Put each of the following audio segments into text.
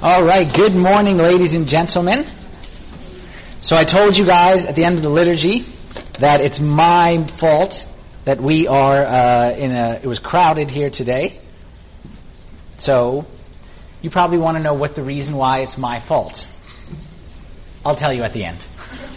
All right, good morning, ladies and gentlemen. So I told you guys at the end of the liturgy that it's my fault that we are it was crowded here today. So you probably want to know what the reason why it's my fault. I'll tell you at the end.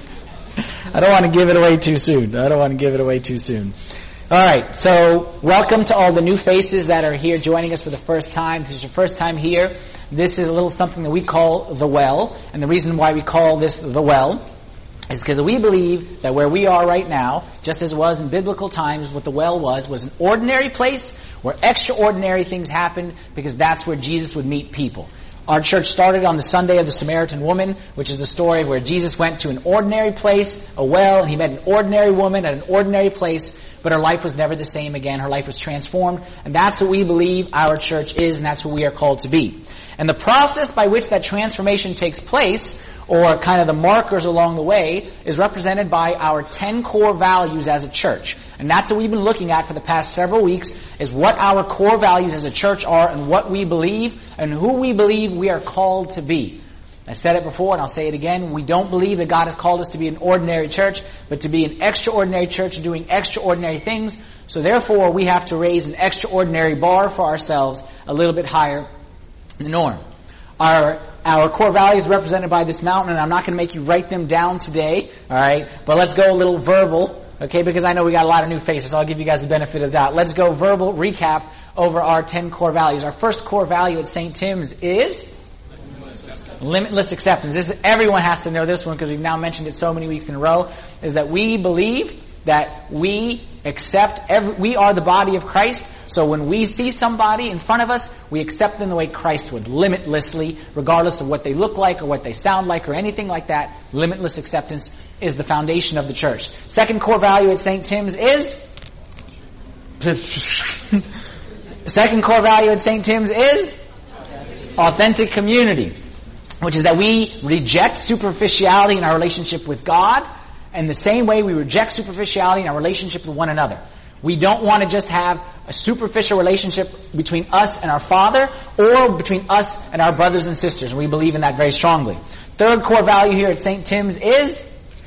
I don't want to give it away too soon. All right, so welcome to all the new faces that are here joining us for the first time. If this is your first time here, this is a little something that we call The Well. And the reason why we call this The Well is because we believe that where we are right now, just as it was in biblical times, what The Well was an ordinary place where extraordinary things happened, because that's where Jesus would meet people. Our church started on the Sunday of the Samaritan woman, which is the story where Jesus went to an ordinary place, a well, and he met an ordinary woman at an ordinary place, but her life was never the same again. Her life was transformed, and that's what we believe our church is, and that's what we are called to be. And the process by which that transformation takes place, or kind of the markers along the way, is represented by our 10 core values as a church. And that's what we've been looking at for the past several weeks, is what our core values as a church are and what we believe and who we believe we are called to be. I said it before and I'll say it again. We don't believe that God has called us to be an ordinary church, but to be an extraordinary church doing extraordinary things. So therefore we have to raise an extraordinary bar for ourselves a little bit higher than the norm. Our core values represented by this mountain, and I'm not going to make you write them down today, alright? But let's go a little verbal. Okay, because I know we got a lot of new faces, so I'll give you guys the benefit of that. Let's go verbal recap over our 10 core values. Our first core value at St. Tim's is limitless acceptance. Everyone has to know this one because we've now mentioned it so many weeks in a row, is that we believe that we accept we are the body of Christ. So when we see somebody in front of us, we accept them the way Christ would, limitlessly, regardless of what they look like or what they sound like or anything like that. Limitless acceptance is the foundation of the church. Second core value at St. Tim's is authentic community, which is that we reject superficiality in our relationship with God, and the same way we reject superficiality in our relationship with one another. We don't want to just have a superficial relationship between us and our Father, or between us and our brothers and sisters, and we believe in that very strongly. Third core value here at St. Tim's is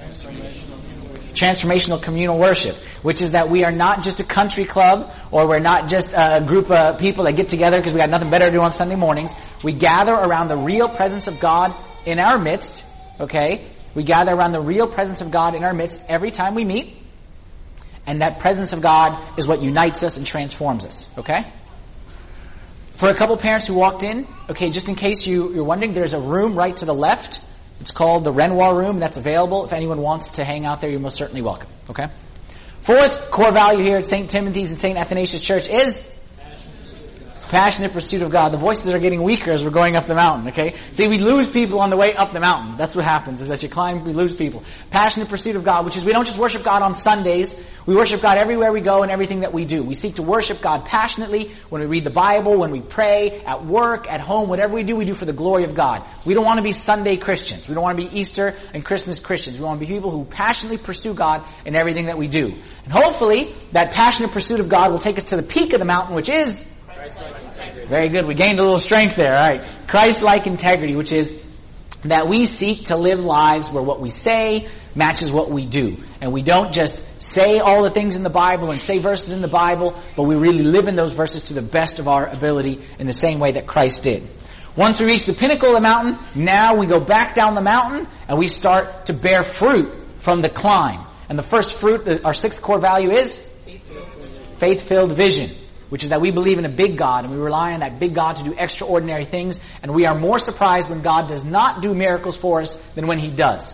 transformational communal worship, which is that we are not just a country club, or we're not just a group of people that get together because we got nothing better to do on Sunday mornings. We gather around the real presence of God in our midst, okay? We gather around the real presence of God in our midst every time we meet, and that presence of God is what unites us and transforms us, okay? For a couple parents who walked in, okay, just in case you're wondering, there's a room right to the left. It's called the Renoir Room. That's available. If anyone wants to hang out there, you're most certainly welcome. Okay? Fourth core value here at St. Timothy's and St. Athanasius Church is passionate pursuit of God. The voices are getting weaker as we're going up the mountain, okay? See, we lose people on the way up the mountain. That's what happens, is as you climb, we lose people. Passionate pursuit of God, which is we don't just worship God on Sundays. We worship God everywhere we go and everything that we do. We seek to worship God passionately when we read the Bible, when we pray, at work, at home, whatever we do for the glory of God. We don't want to be Sunday Christians. We don't want to be Easter and Christmas Christians. We want to be people who passionately pursue God in everything that we do. And hopefully, that passionate pursuit of God will take us to the peak of the mountain, which is very good. We gained a little strength there. All right. Christ-like integrity, which is that we seek to live lives where what we say matches what we do. And we don't just say all the things in the Bible and say verses in the Bible, but we really live in those verses to the best of our ability in the same way that Christ did. Once we reach the pinnacle of the mountain, now we go back down the mountain and we start to bear fruit from the climb. And the first fruit, our sixth core value is faith-filled vision, which is that we believe in a big God and we rely on that big God to do extraordinary things, and we are more surprised when God does not do miracles for us than when He does.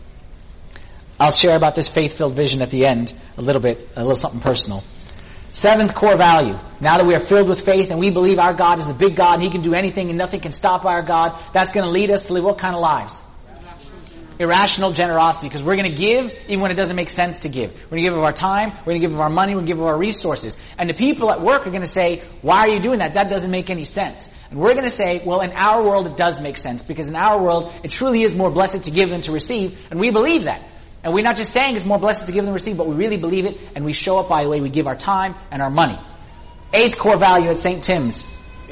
I'll share about this faith-filled vision at the end a little something personal. Seventh core value. Now that we are filled with faith and we believe our God is a big God and He can do anything and nothing can stop our God, that's going to lead us to live what kind of lives? Irrational generosity, because we're going to give even when it doesn't make sense to give. We're going to give of our time, we're going to give of our money, we're going to give of our resources. And the people at work are going to say, why are you doing that? That doesn't make any sense. And we're going to say, well, in our world it does make sense, because in our world it truly is more blessed to give than to receive, and we believe that. And we're not just saying it's more blessed to give than receive, but we really believe it, and we show up by the way we give our time and our money. Eighth core value at St. Tim's.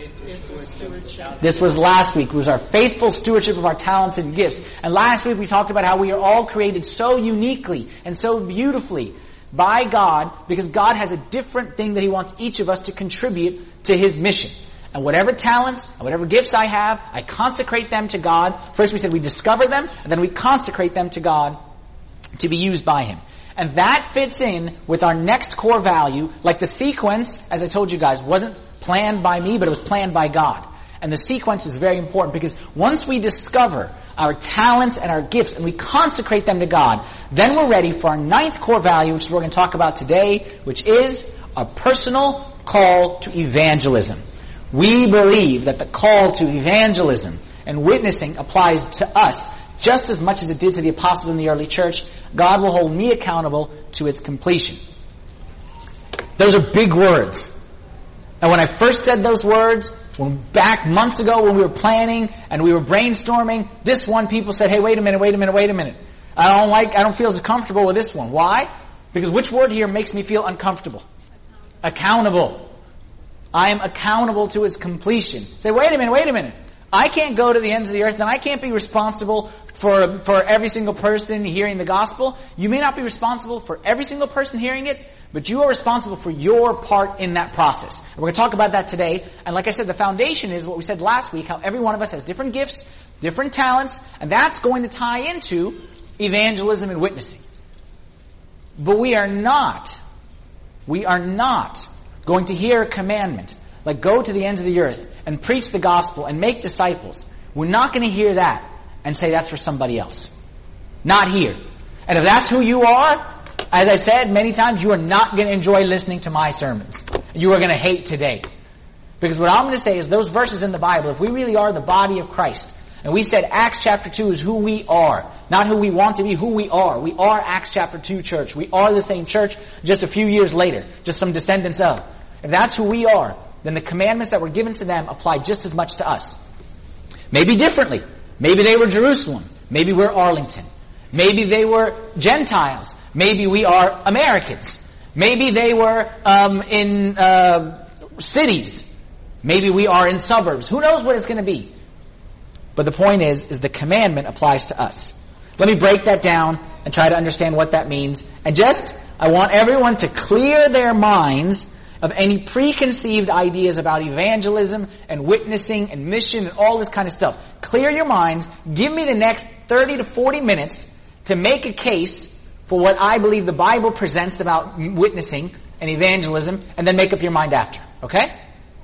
This was last week. It was our faithful stewardship of our talents and gifts. And last week we talked about how we are all created so uniquely and so beautifully by God, because God has a different thing that He wants each of us to contribute to His mission. And whatever talents, and whatever gifts I have, I consecrate them to God. First we said we discover them, and then we consecrate them to God to be used by Him. And that fits in with our next core value, like the sequence, as I told you guys, wasn't planned by me, but it was planned by God. And the sequence is very important, because once we discover our talents and our gifts and we consecrate them to God, then we're ready for our ninth core value, which is what we're going to talk about today, which is a personal call to evangelism. We believe that the call to evangelism and witnessing applies to us just as much as it did to the apostles in the early church. God will hold me accountable to its completion. Those are big words. And when I first said those words, back months ago when we were planning and we were brainstorming, this one, people said, hey, wait a minute. I don't feel as comfortable with this one. Why? Because which word here makes me feel uncomfortable? Accountable. I am accountable to its completion. Say, wait a minute. I can't go to the ends of the earth and I can't be responsible for every single person hearing the gospel. You may not be responsible for every single person hearing it, but you are responsible for your part in that process. And we're going to talk about that today. And like I said, the foundation is what we said last week, how every one of us has different gifts, different talents, and that's going to tie into evangelism and witnessing. But we are not going to hear a commandment like go to the ends of the earth and preach the gospel and make disciples. We're not going to hear that and say that's for somebody else. Not here. And if that's who you are, as I said many times, you are not going to enjoy listening to my sermons. You are going to hate today. Because what I'm going to say is those verses in the Bible, if we really are the body of Christ, and we said Acts chapter 2 is who we are, not who we want to be, who we are. We are Acts chapter 2 church. We are the same church just a few years later, just some descendants of. If that's who we are, then the commandments that were given to them apply just as much to us. Maybe differently. Maybe they were Jerusalem. Maybe we're Arlington. Maybe they were Gentiles. Maybe we are Americans. Maybe they were in cities. Maybe we are in suburbs. Who knows what it's going to be? But the point is the commandment applies to us. Let me break that down and try to understand what that means. And I want everyone to clear their minds of any preconceived ideas about evangelism and witnessing and mission and all this kind of stuff. Clear your minds. Give me the next 30 to 40 minutes to make a case for what I believe the Bible presents about witnessing and evangelism, and then make up your mind after. Okay?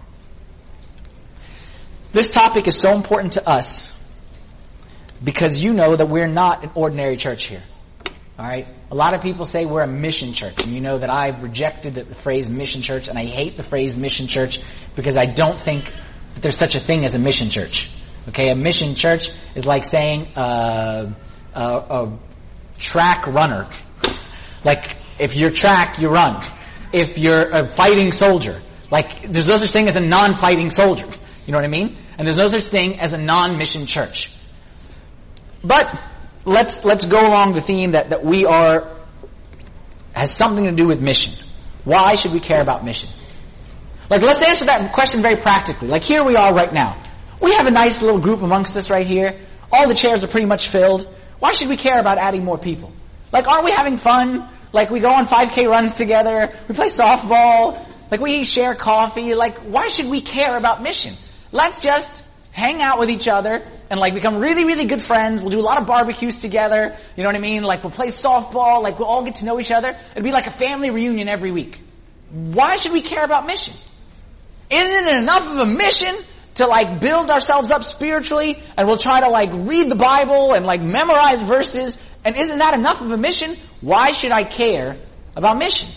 This topic is so important to us because you know that we're not an ordinary church here. Alright? A lot of people say we're a mission church, and you know that I've rejected the phrase mission church, and I hate the phrase mission church because I don't think that there's such a thing as a mission church. Okay? A mission church is like saying a track runner. Like, if you're track, you run. If you're a fighting soldier, like, there's no such thing as a non-fighting soldier. You know what I mean? And there's no such thing as a non-mission church. But let's go along the theme that we are, has something to do with mission. Why should we care about mission? Like, let's answer that question very practically. Like, here we are right now. We have a nice little group amongst us right here. All the chairs are pretty much filled. Why should we care about adding more people? Like, aren't we having fun? Like, we go on 5K runs together. We play softball. Like, we share coffee. Like, why should we care about mission? Let's just hang out with each other and like become really, really good friends. We'll do a lot of barbecues together. You know what I mean? Like, we'll play softball. Like, we'll all get to know each other. It'd be like a family reunion every week. Why should we care about mission? Isn't it enough of a mission to like build ourselves up spiritually, and we'll try to like read the Bible and like memorize verses, and isn't that enough of a mission? Why should I care about mission?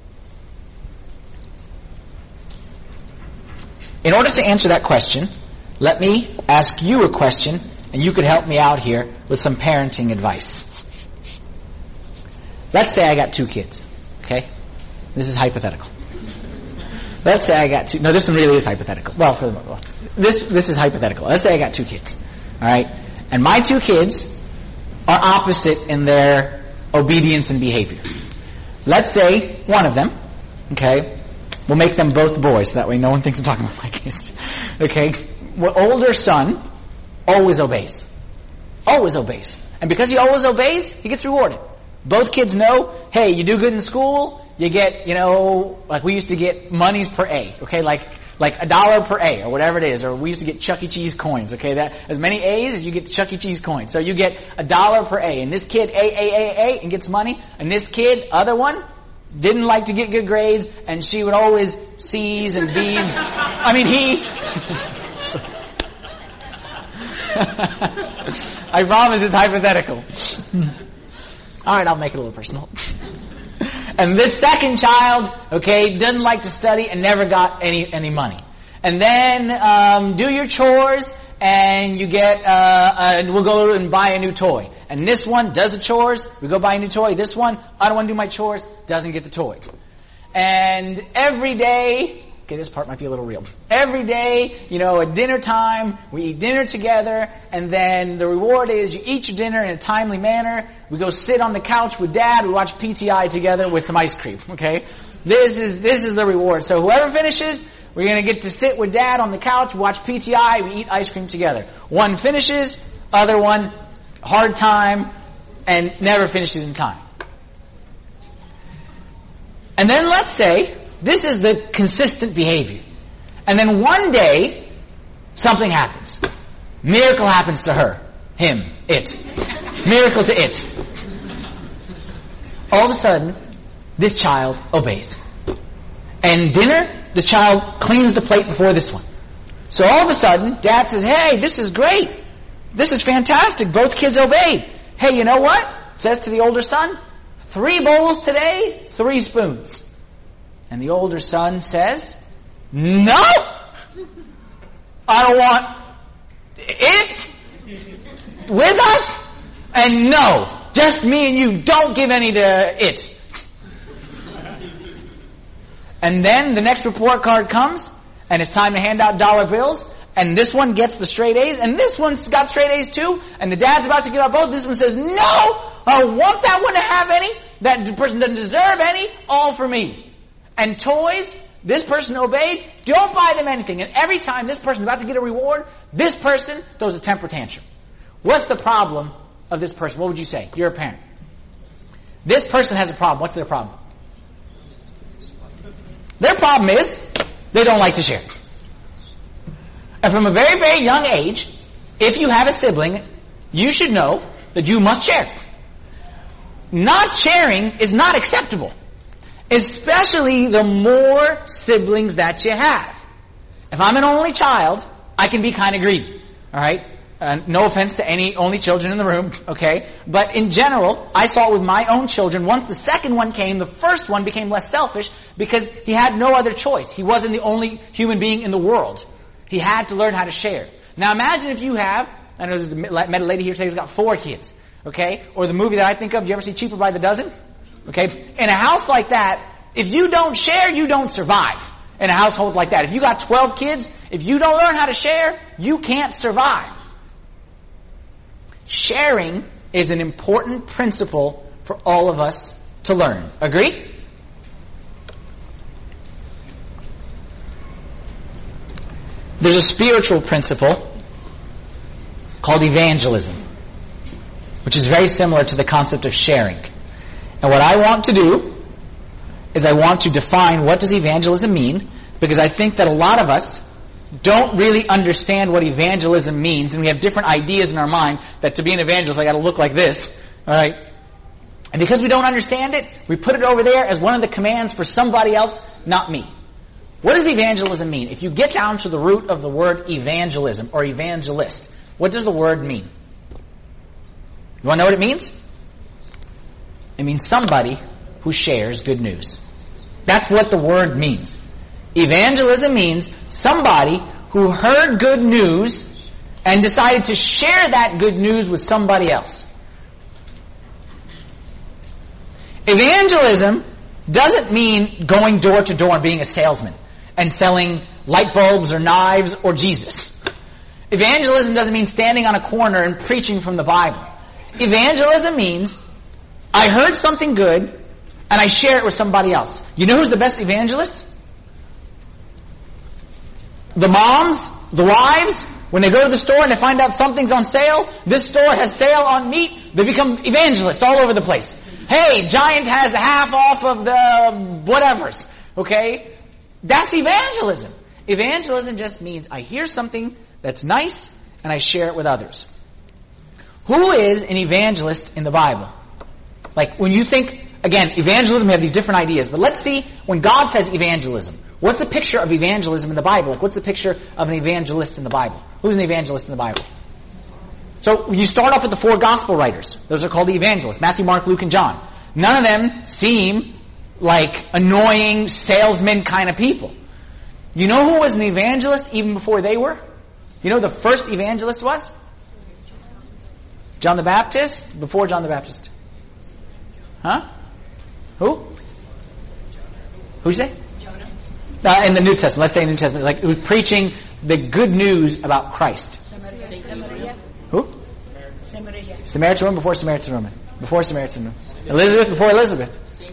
In order to answer that question, let me ask you a question, and you could help me out here with some parenting advice. Let's say I got 2 kids, okay? This is hypothetical. Let's say I got 2. No, this one really is hypothetical. Well, for the most, this is hypothetical. Let's say I got 2 kids, all right? And my 2 kids are opposite in their obedience and behavior. Let's say one of them, okay, We'll make them both boys, so that way no one thinks I'm talking about my kids. Okay? Well, older son always obeys. Always obeys. And because he always obeys, he gets rewarded. Both kids know, hey, you do good in school, you get, like we used to get monies per A, okay? Like $1 per A, or whatever it is, or we used to get Chuck E. Cheese coins, okay? That, as many A's as you get Chuck E. Cheese coins. So you get $1 per A, and this kid A, and gets money, and this kid, other one, didn't like to get good grades, and she would always C's and B's. I mean, I promise it's hypothetical. Alright, I'll make it a little personal. And this second child, okay, doesn't like to study and never got any money. And then, do your chores and you get, we'll go and buy a new toy. And this one does the chores, we go buy a new toy. This one, I don't want to do my chores, doesn't get the toy. And every day, okay, this part might be a little real. Every day, at dinner time, we eat dinner together, and then the reward is you eat your dinner in a timely manner. We go sit on the couch with Dad, we watch PTI together with some ice cream, okay? This is the reward. So whoever finishes, we're gonna get to sit with Dad on the couch, watch PTI, we eat ice cream together. One finishes, other one, hard time, and never finishes in time. And then let's say, this is the consistent behavior. And then one day, something happens. Miracle happens to her. Him. It. Miracle to it. All of a sudden, this child obeys. And dinner, the child cleans the plate before this one. So all of a sudden, Dad says, hey, this is great. This is fantastic. Both kids obeyed. Hey, you know what? Says to the older son, 3 bowls today, 3 spoons. And the older son says, no! I don't want it with us, and no, just me and you, don't give any to it. And then the next report card comes, and it's time to hand out dollar bills, and this one gets the straight A's, and this one's got straight A's too, and the dad's about to give out both. This one says, no, I don't want that one to have any, that person doesn't deserve any, all for me. And toys, this person obeyed, don't buy them anything. And every time this person's about to get a reward, this person throws a temper tantrum. What's the problem of this person? What would you say? You're a parent. This person has a problem. What's their problem? Their problem is, they don't like to share. And from a very, very young age, if you have a sibling, you should know that you must share. Not sharing is not acceptable. Especially the more siblings that you have. If I'm an only child, I can be kind of greedy. Alright? No offense to any only children in the room, okay? But in general, I saw it with my own children. Once the second one came, the first one became less selfish because he had no other choice. He wasn't the only human being in the world. He had to learn how to share. Now imagine if you have, I know there's met a lady here today who's got 4 kids, okay? Or the movie that I think of, do you ever see Cheaper by the Dozen? Okay? In a house like that, if you don't share, you don't survive. In a household like that. If you got 12 kids, if you don't learn how to share, you can't survive. Sharing is an important principle for all of us to learn. Agree? There's a spiritual principle called evangelism, which is very similar to the concept of sharing. And what I want to do is I want to define what does evangelism mean, because I think that a lot of us don't really understand what evangelism means, and we have different ideas in our mind that to be an evangelist I got to look like this, all right? And because we don't understand it, we put it over there as one of the commands for somebody else, not me. What does evangelism mean? If you get down to the root of the word evangelism or evangelist, what does the word mean? You want to know what it means? It means somebody who shares good news. That's what the word means. Evangelism means somebody who heard good news and decided to share that good news with somebody else. Evangelism doesn't mean going door to door and being a salesman and selling light bulbs or knives or Jesus. Evangelism doesn't mean standing on a corner and preaching from the Bible. Evangelism means I heard something good and I share it with somebody else. You know who's the best evangelist? The moms, the wives, when they go to the store and they find out something's on sale, this store has sale on meat, they become evangelists all over the place. Hey, Giant has half off of the whatevers. Okay? That's evangelism. Evangelism just means I hear something that's nice and I share it with others. Who is an evangelist in the Bible? Like when you think, again, evangelism, we have these different ideas, but let's see when God says evangelism. What's the picture of evangelism in the Bible? Like what's the picture of an evangelist in the Bible? Who's an evangelist in the Bible? So you start off with the 4 gospel writers. Those are called the evangelists. Matthew, Mark, Luke, and John. None of them seem like annoying salesmen kind of people. You know who was an evangelist even before they were? You know who the first evangelist was? John the Baptist? Before John the Baptist. Huh? Who? Who'd you say? In the New Testament, let's say New Testament, like who's preaching the good news about Christ. Samaria. Who? Samaria. Samaritan woman before Samaritan woman. Before Samaritan woman. Elizabeth before Elizabeth.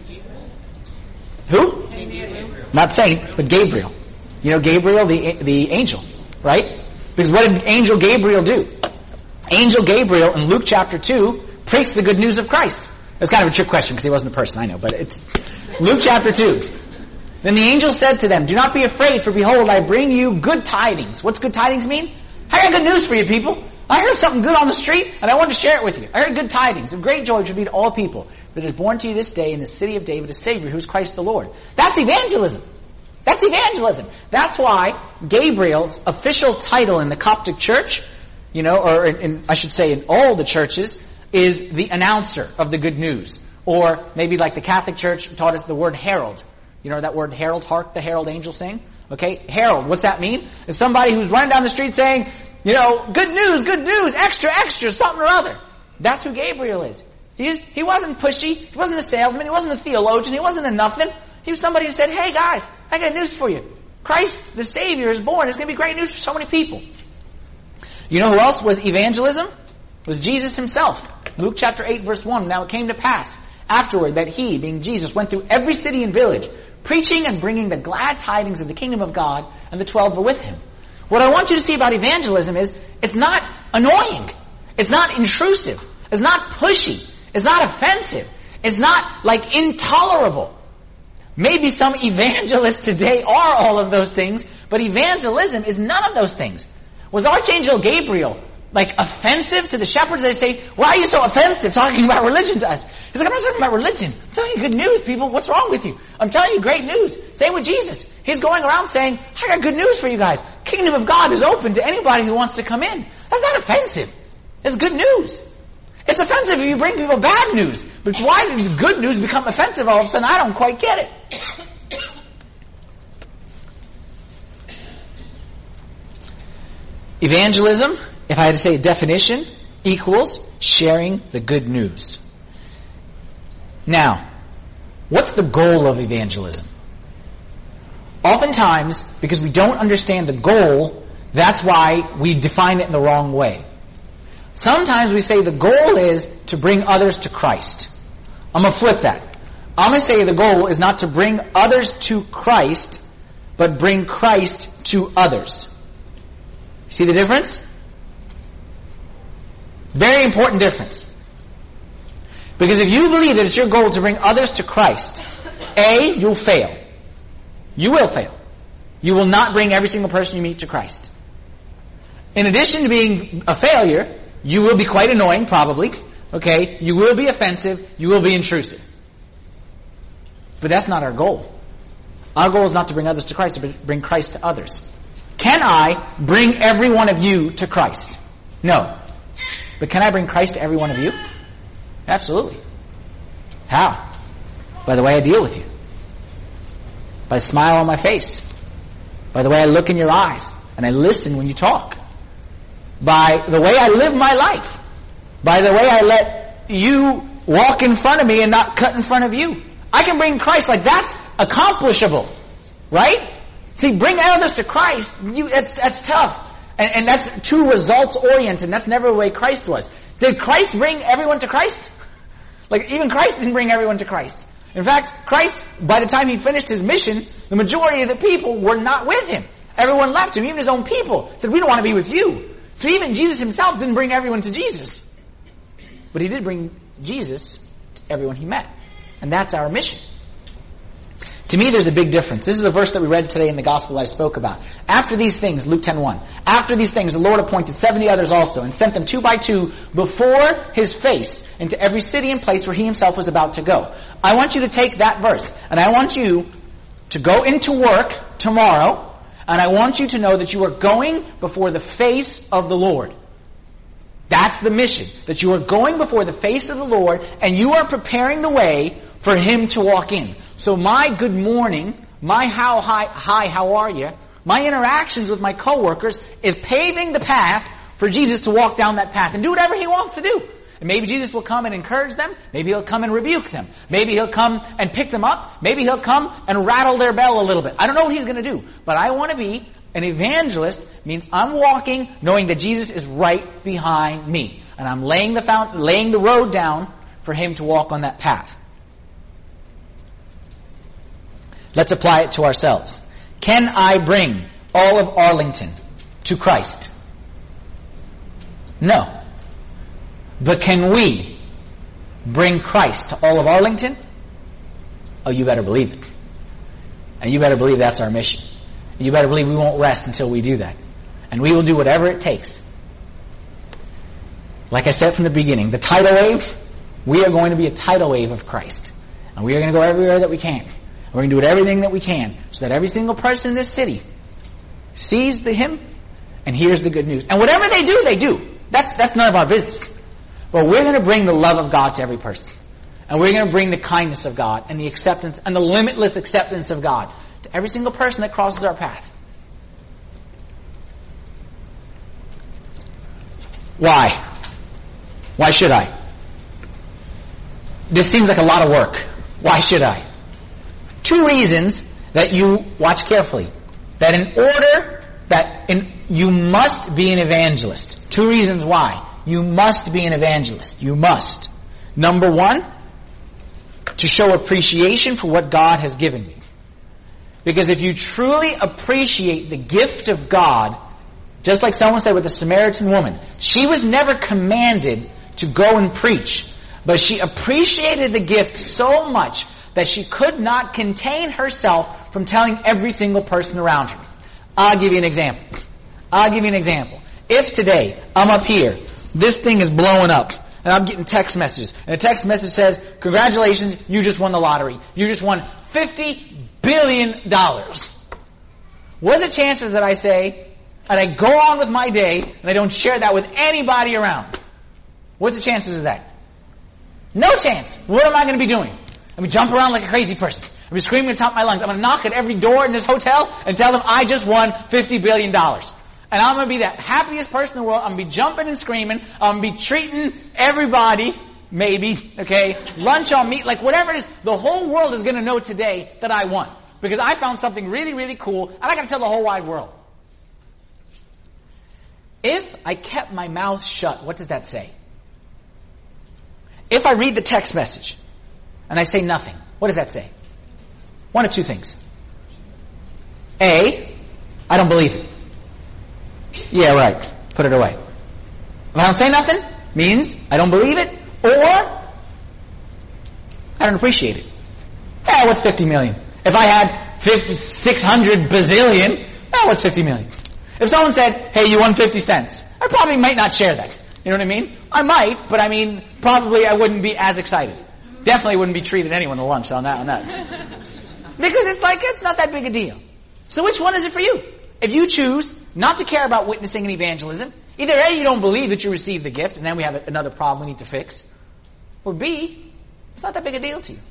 Who? Not saint, but Gabriel. You know Gabriel, the angel, right? Because what did angel Gabriel do? Angel Gabriel in Luke chapter 2 preached the good news of Christ. It's kind of a trick question because he wasn't a person, I know, but it's Luke chapter 2. Then the angel said to them, "Do not be afraid, for behold, I bring you good tidings." What's good tidings mean? I got good news for you people. I heard something good on the street, and I want to share it with you. I heard good tidings of great joy which would be to all people. That is born to you this day in the city of David a Savior, who is Christ the Lord. That's evangelism. That's evangelism. That's why Gabriel's official title in the Coptic Church, or I should say in all the churches, is the announcer of the good news. Or maybe like the Catholic Church taught us the word herald. You know that word herald? Hark the herald angels sing? Okay, herald. What's that mean? It's somebody who's running down the street saying, good news, extra, extra, something or other. That's who Gabriel is. He wasn't pushy. He wasn't a salesman. He wasn't a theologian. He wasn't a nothing. He was somebody who said, "Hey guys, I got news for you. Christ, the Savior, is born. It's going to be great news for so many people." You know who else was evangelism? It was Jesus himself. Luke chapter 8 verse 1. "Now it came to pass afterward that he, being Jesus, went through every city and village, preaching and bringing the glad tidings of the kingdom of God, and the 12 were with him." What I want you to see about evangelism is, it's not annoying. It's not intrusive. It's not pushy. It's not offensive. It's not like intolerable. Maybe some evangelists today are all of those things, but evangelism is none of those things. Was Archangel Gabriel like offensive to the shepherds? They say, "Why are you so offensive talking about religion to us?" He's like, "I'm not talking about religion. I'm telling you good news, people. What's wrong with you? I'm telling you great news." Same with Jesus. He's going around saying, "I got good news for you guys. Kingdom of God is open to anybody who wants to come in." That's not offensive. It's good news. It's offensive if you bring people bad news. But why did good news become offensive all of a sudden? I don't quite get it. Evangelism, if I had to say a definition, equals sharing the good news. Now, what's the goal of evangelism? Oftentimes, because we don't understand the goal, that's why we define it in the wrong way. Sometimes we say the goal is to bring others to Christ. I'm going to flip that. I'm going to say the goal is not to bring others to Christ, but bring Christ to others. See the difference? Very important difference. Because if you believe that it's your goal to bring others to Christ, A, you'll fail. You will fail. You will not bring every single person you meet to Christ. In addition to being a failure, you will be quite annoying, probably. Okay? You will be offensive. You will be intrusive. But that's not our goal. Our goal is not to bring others to Christ, but bring Christ to others. Can I bring every one of you to Christ? No. But can I bring Christ to every one of you? Absolutely. How? By the way I deal with you. By the smile on my face. By the way I look in your eyes and I listen when you talk. By the way I live my life. By the way I let you walk in front of me and not cut in front of you. I can bring Christ. Like, that's accomplishable. Right? See, bring others to Christ, that's tough. And that's too results oriented. That's never the way Christ was. Did Christ bring everyone to Christ? Like, even Christ didn't bring everyone to Christ. In fact, Christ, by the time he finished his mission, the majority of the people were not with him. Everyone left him, even his own people said, we don't want to be with you. So even Jesus himself didn't bring everyone to Jesus. But he did bring Jesus to everyone he met. And that's our mission. To me, there's a big difference. This is the verse that we read today in the gospel I spoke about. After these things, Luke 10:1, after these things, the Lord appointed 70 others also, and sent them 2 by 2 before his face into every city and place where he himself was about to go. I want you to take that verse, and I want you to go into work tomorrow, and I want you to know that you are going before the face of the Lord. That's the mission, that you are going before the face of the Lord, and you are preparing the way for him to walk in. So my good morning, my hi, how are you, my interactions with my coworkers is paving the path for Jesus to walk down that path and do whatever he wants to do. And maybe Jesus will come and encourage them. Maybe he'll come and rebuke them. Maybe he'll come and pick them up. Maybe he'll come and rattle their bell a little bit. I don't know what he's going to do. But I want to be an evangelist. Means I'm walking knowing that Jesus is right behind me. And I'm laying the road down for him to walk on that path. Let's apply it to ourselves. Can I bring all of Arlington to Christ? No. But can we bring Christ to all of Arlington? Oh, you better believe it. And you better believe that's our mission. And you better believe we won't rest until we do that. And we will do whatever it takes. Like I said from the beginning, the tidal wave, we are going to be a tidal wave of Christ. And we are going to go everywhere that we can. We're going to do everything that we can so that every single person in this city sees him and hears the good news. And whatever they do, they do. That's none of our business. But we're going to bring the love of God to every person. And we're going to bring the kindness of God and the acceptance and the limitless acceptance of God to every single person that crosses our path. Why? Why should I? This seems like a lot of work. Why should I? 2 reasons that you watch carefully. That you must be an evangelist. 2 reasons why. You must be an evangelist. You must. Number 1, to show appreciation for what God has given you. Because if you truly appreciate the gift of God, just like someone said with the Samaritan woman, she was never commanded to go and preach, but she appreciated the gift so much that she could not contain herself from telling every single person around her. I'll give you an example. If today I'm up here, this thing is blowing up, and I'm getting text messages, and a text message says, congratulations, you just won the lottery. You just won $50 billion. What's the chances that I say, and I go on with my day, and I don't share that with anybody around? What's the chances of that? No chance. What am I going to be doing? I'm going to jump around like a crazy person. I'm going to be screaming at the top of my lungs. I'm going to knock at every door in this hotel and tell them I just won $50 billion. And I'm going to be the happiest person in the world. I'm going to be jumping and screaming. I'm going to be treating everybody, maybe, lunch on meat, like whatever it is. The whole world is going to know today that I won. Because I found something really, really cool, and I got to tell the whole wide world. If I kept my mouth shut, what does that say? If I read the text message, and I say nothing, what does that say? 1 of 2 things. A, I don't believe it. Yeah, right. Put it away. If I don't say nothing, means I don't believe it, or I don't appreciate it. What's 50 million? If I had 600 bazillion, what's 50 million? If someone said, hey, you won 50 cents, I probably might not share that. You know what I mean? I might, but probably I wouldn't be as excited. Definitely wouldn't be treating anyone to lunch on that. Because it's not that big a deal. So which one is it for you? If you choose not to care about witnessing and evangelism, either A, you don't believe that you received the gift, and then we have another problem we need to fix, or B, it's not that big a deal to you.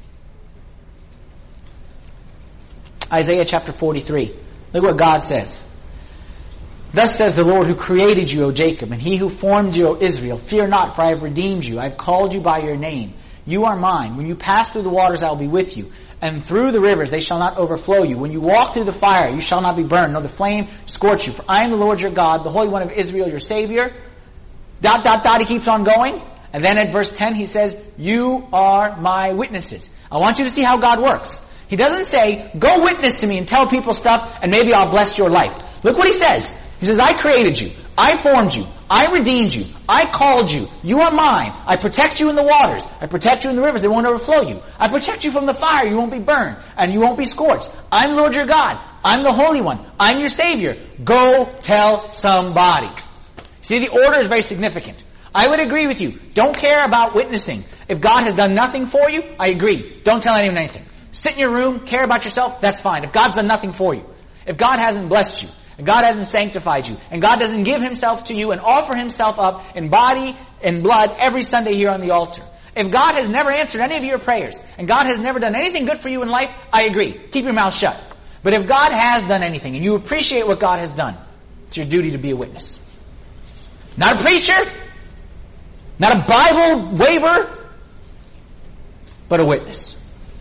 Isaiah chapter 43. Look what God says. Thus says the Lord who created you, O Jacob, and he who formed you, O Israel. Fear not, for I have redeemed you. I have called you by your name. You are mine. When you pass through the waters, I will be with you. And through the rivers, they shall not overflow you. When you walk through the fire, you shall not be burned, nor the flame scorch you. For I am the Lord your God, the Holy One of Israel, your Savior. ... He keeps on going. And then at verse 10, he says, you are my witnesses. I want you to see how God works. He doesn't say, go witness to me and tell people stuff, and maybe I'll bless your life. Look what he says. He says, I created you. I formed you. I redeemed you. I called you. You are mine. I protect you in the waters. I protect you in the rivers. They won't overflow you. I protect you from the fire. You won't be burned. And you won't be scorched. I'm Lord your God. I'm the Holy One. I'm your Savior. Go tell somebody. See, the order is very significant. I would agree with you. Don't care about witnessing. If God has done nothing for you, I agree. Don't tell anyone anything. Sit in your room, care about yourself, that's fine. If God's done nothing for you, if God hasn't blessed you, and God hasn't sanctified you, and God doesn't give himself to you and offer himself up in body and blood every Sunday here on the altar, if God has never answered any of your prayers, and God has never done anything good for you in life, I agree. Keep your mouth shut. But if God has done anything, and you appreciate what God has done, it's your duty to be a witness. Not a preacher, not a Bible waver, but a witness.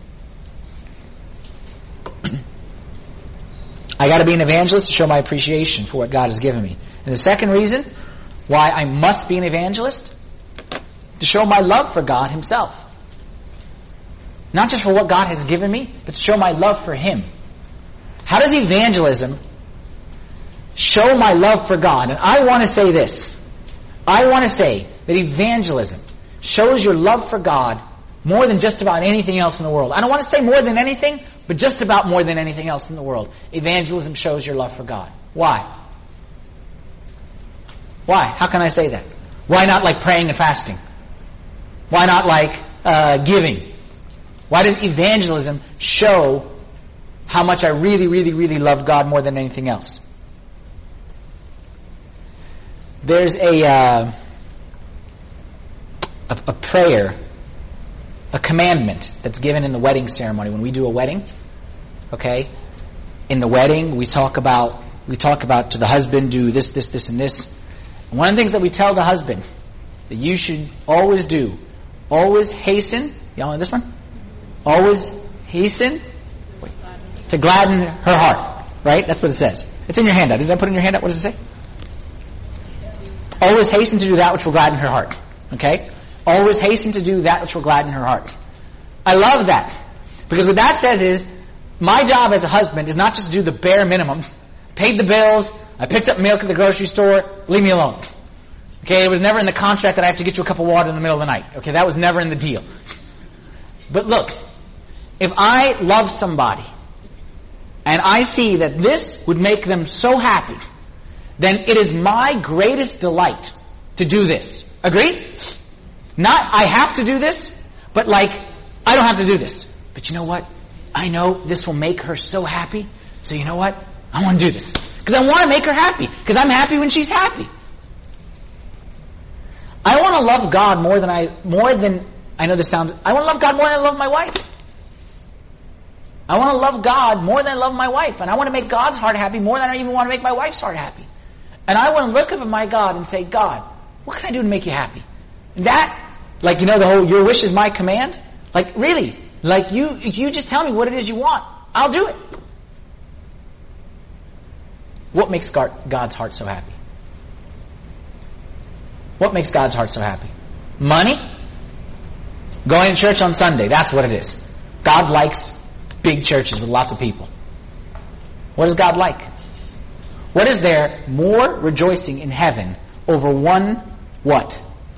I got to be an evangelist to show my appreciation for what God has given me. And the second reason why I must be an evangelist, to show my love for God himself. Not just for what God has given me, but to show my love for him. How does evangelism show my love for God? And I want to say this. I want to say that evangelism shows your love for God more than just about anything else in the world. I don't want to say more than anything, but just about more than anything else in the world. Evangelism shows your love for God. Why? Why? How can I say that? Why not like praying and fasting? Why not like giving? Why does evangelism show how much I really, really, really love God more than anything else? There's a prayer, a commandment that's given in the wedding ceremony when we do a wedding. Okay? In the wedding, we talk about to the husband, do this, this, this, and this. And one of the things that we tell the husband that you should always do, always hasten, y'all know this one? Always hasten to gladden her heart. Right? That's what it says. It's in your handout. Did I put it in your handout? What does it say? Always hasten to do that which will gladden her heart. Okay? Always hasten to do that which will gladden her heart. I love that. Because what that says is, my job as a husband is not just to do the bare minimum. Paid the bills, I picked up milk at the grocery store, leave me alone. Okay, it was never in the contract that I have to get you a cup of water in the middle of the night. Okay, that was never in the deal. But look, if I love somebody, and I see that this would make them so happy, then it is my greatest delight to do this. Agree? Not, I have to do this, but like, I don't have to do this. But you know what? I know this will make her so happy. So you know what? I want to do this. Because I want to make her happy. Because I'm happy when she's happy. I want to love God more than I know this sounds, I want to love God more than I love my wife. I want to love God more than I love my wife. And I want to make God's heart happy more than I even want to make my wife's heart happy. And I want to look up at my God and say, God, what can I do to make you happy? And that, like, you know, the whole, your wish is my command? Like, really? Like, you just tell me what it is you want. I'll do it. What makes God's heart so happy? What makes God's heart so happy? Money? Going to church on Sunday. That's what it is. God likes big churches with lots of people. What does God like? What is there more rejoicing in heaven over one what?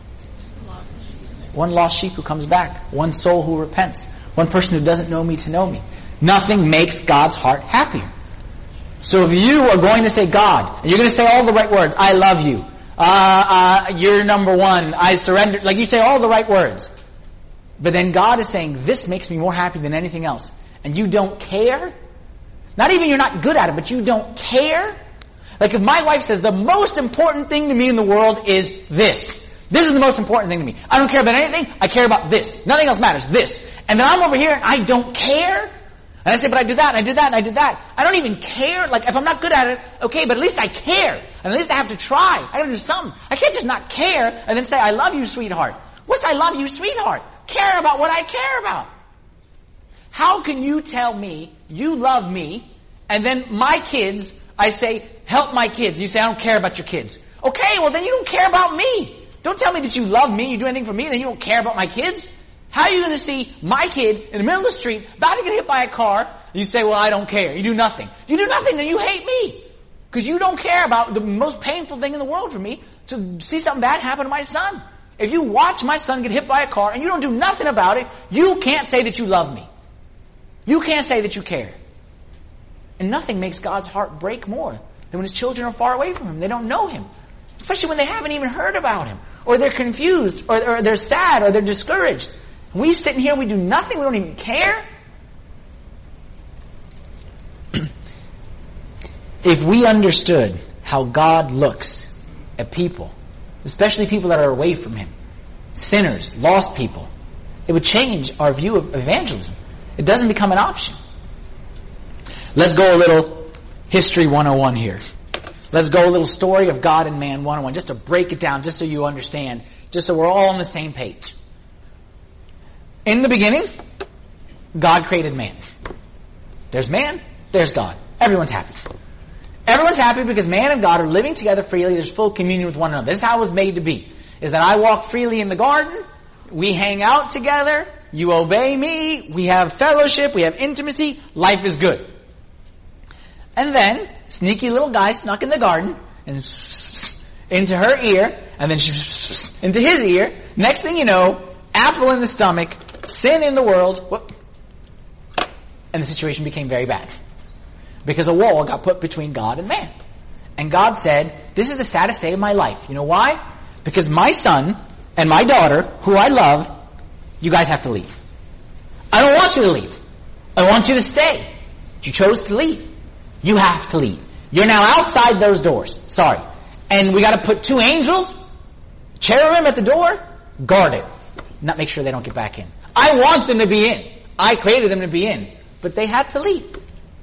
One lost sheep who comes back. One soul who repents. One person who doesn't know me to know me. Nothing makes God's heart happier. So if you are going to say God, and you're going to say all the right words, I love you, you're number one, I surrender, like you say all the right words. But then God is saying, this makes me more happy than anything else. And you don't care? Not even you're not good at it, but you don't care? Like if my wife says, the most important thing to me in the world is this. This is the most important thing to me. I don't care about anything. I care about this. Nothing else matters. This. And then I'm over here and I don't care. And I say, but I did that, and I did that, and I did that. I don't even care. Like, if I'm not good at it, okay, but at least I care. And at least I have to try. I gotta do something. I can't just not care and then say, I love you, sweetheart. What's I love you, sweetheart? Care about what I care about. How can you tell me you love me, and then my kids, I say, help my kids. You say, I don't care about your kids. Okay, well then you don't care about me. Don't tell me that you love me, you do anything for me, and then you don't care about my kids. How are you going to see my kid in the middle of the street about to get hit by a car? You say, well, I don't care. You do nothing. You do nothing, then you hate me. Because you don't care about the most painful thing in the world for me, to see something bad happen to my son. If you watch my son get hit by a car and you don't do nothing about it, you can't say that you love me. You can't say that you care. And nothing makes God's heart break more than when his children are far away from him. They don't know him. Especially when they haven't even heard about him. Or they're confused, or they're sad, or they're discouraged. We sit in here, we do nothing, we don't even care. If we understood how God looks at people, especially people that are away from him, sinners, lost people, it would change our view of evangelism. It doesn't become an option. Let's go a little history 101 here. Let's go a little story of God and man 101, just to break it down, just so you understand, just so we're all on the same page. In the beginning, God created man. There's man, there's God. Everyone's happy. Everyone's happy because man and God are living together freely. There's full communion with one another. This is how it was made to be. Is that I walk freely in the garden, we hang out together, you obey me, we have fellowship, we have intimacy, life is good. And then, sneaky little guy snuck in the garden, and into her ear, and then into his ear. Next thing you know, apple in the stomach, sin in the world, and the situation became very bad. Because a wall got put between God and man. And God said, this is the saddest day of my life. You know why? Because my son and my daughter, who I love, you guys have to leave. I don't want you to leave. I want you to stay. But you chose to leave. You have to leave. You're now outside those doors. Sorry. And we got to put 2 angels, cherubim at the door, guard it. Not make sure they don't get back in. I want them to be in. I created them to be in. But they had to leave.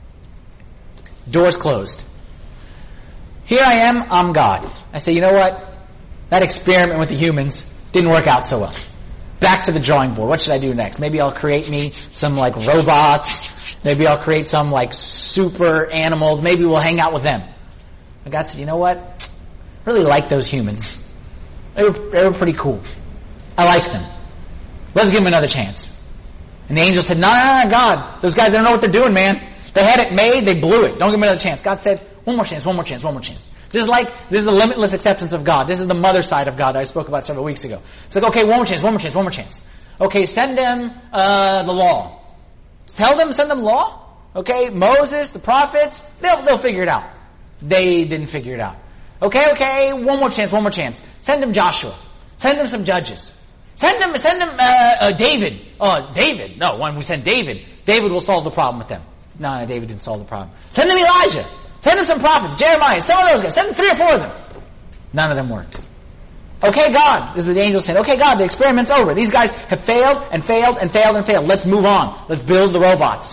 Doors closed. Here I am, I'm God. I say, you know what? That experiment with the humans didn't work out so well. Back to the drawing board. What should I do next? Maybe I'll create me some like robots. Maybe I'll create some like super animals. Maybe we'll hang out with them. And God said, you know what? I really like those humans. They were pretty cool. I like them. Let's give them another chance. And the angel said, no, God. Those guys, they don't know what they're doing, man. They had it made, they blew it. Don't give them another chance. God said, one more chance. This is the limitless acceptance of God. This is the mother side of God that I spoke about several weeks ago. It's like, okay, one more chance. Okay, send them the law. Send them law. Okay, Moses, the prophets, they'll figure it out. They didn't figure it out. Okay, one more chance. Send them Joshua. Send them some judges. Send them David. David. No, when we send David will solve the problem with them. No, David didn't solve the problem. Send them Elijah. Send them some prophets. Jeremiah. Some of those guys. Send them 3 or 4 of them. None of them worked. Okay, God. This is what the angel said. Okay, God, the experiment's over. These guys have failed. Let's move on. Let's build the robots.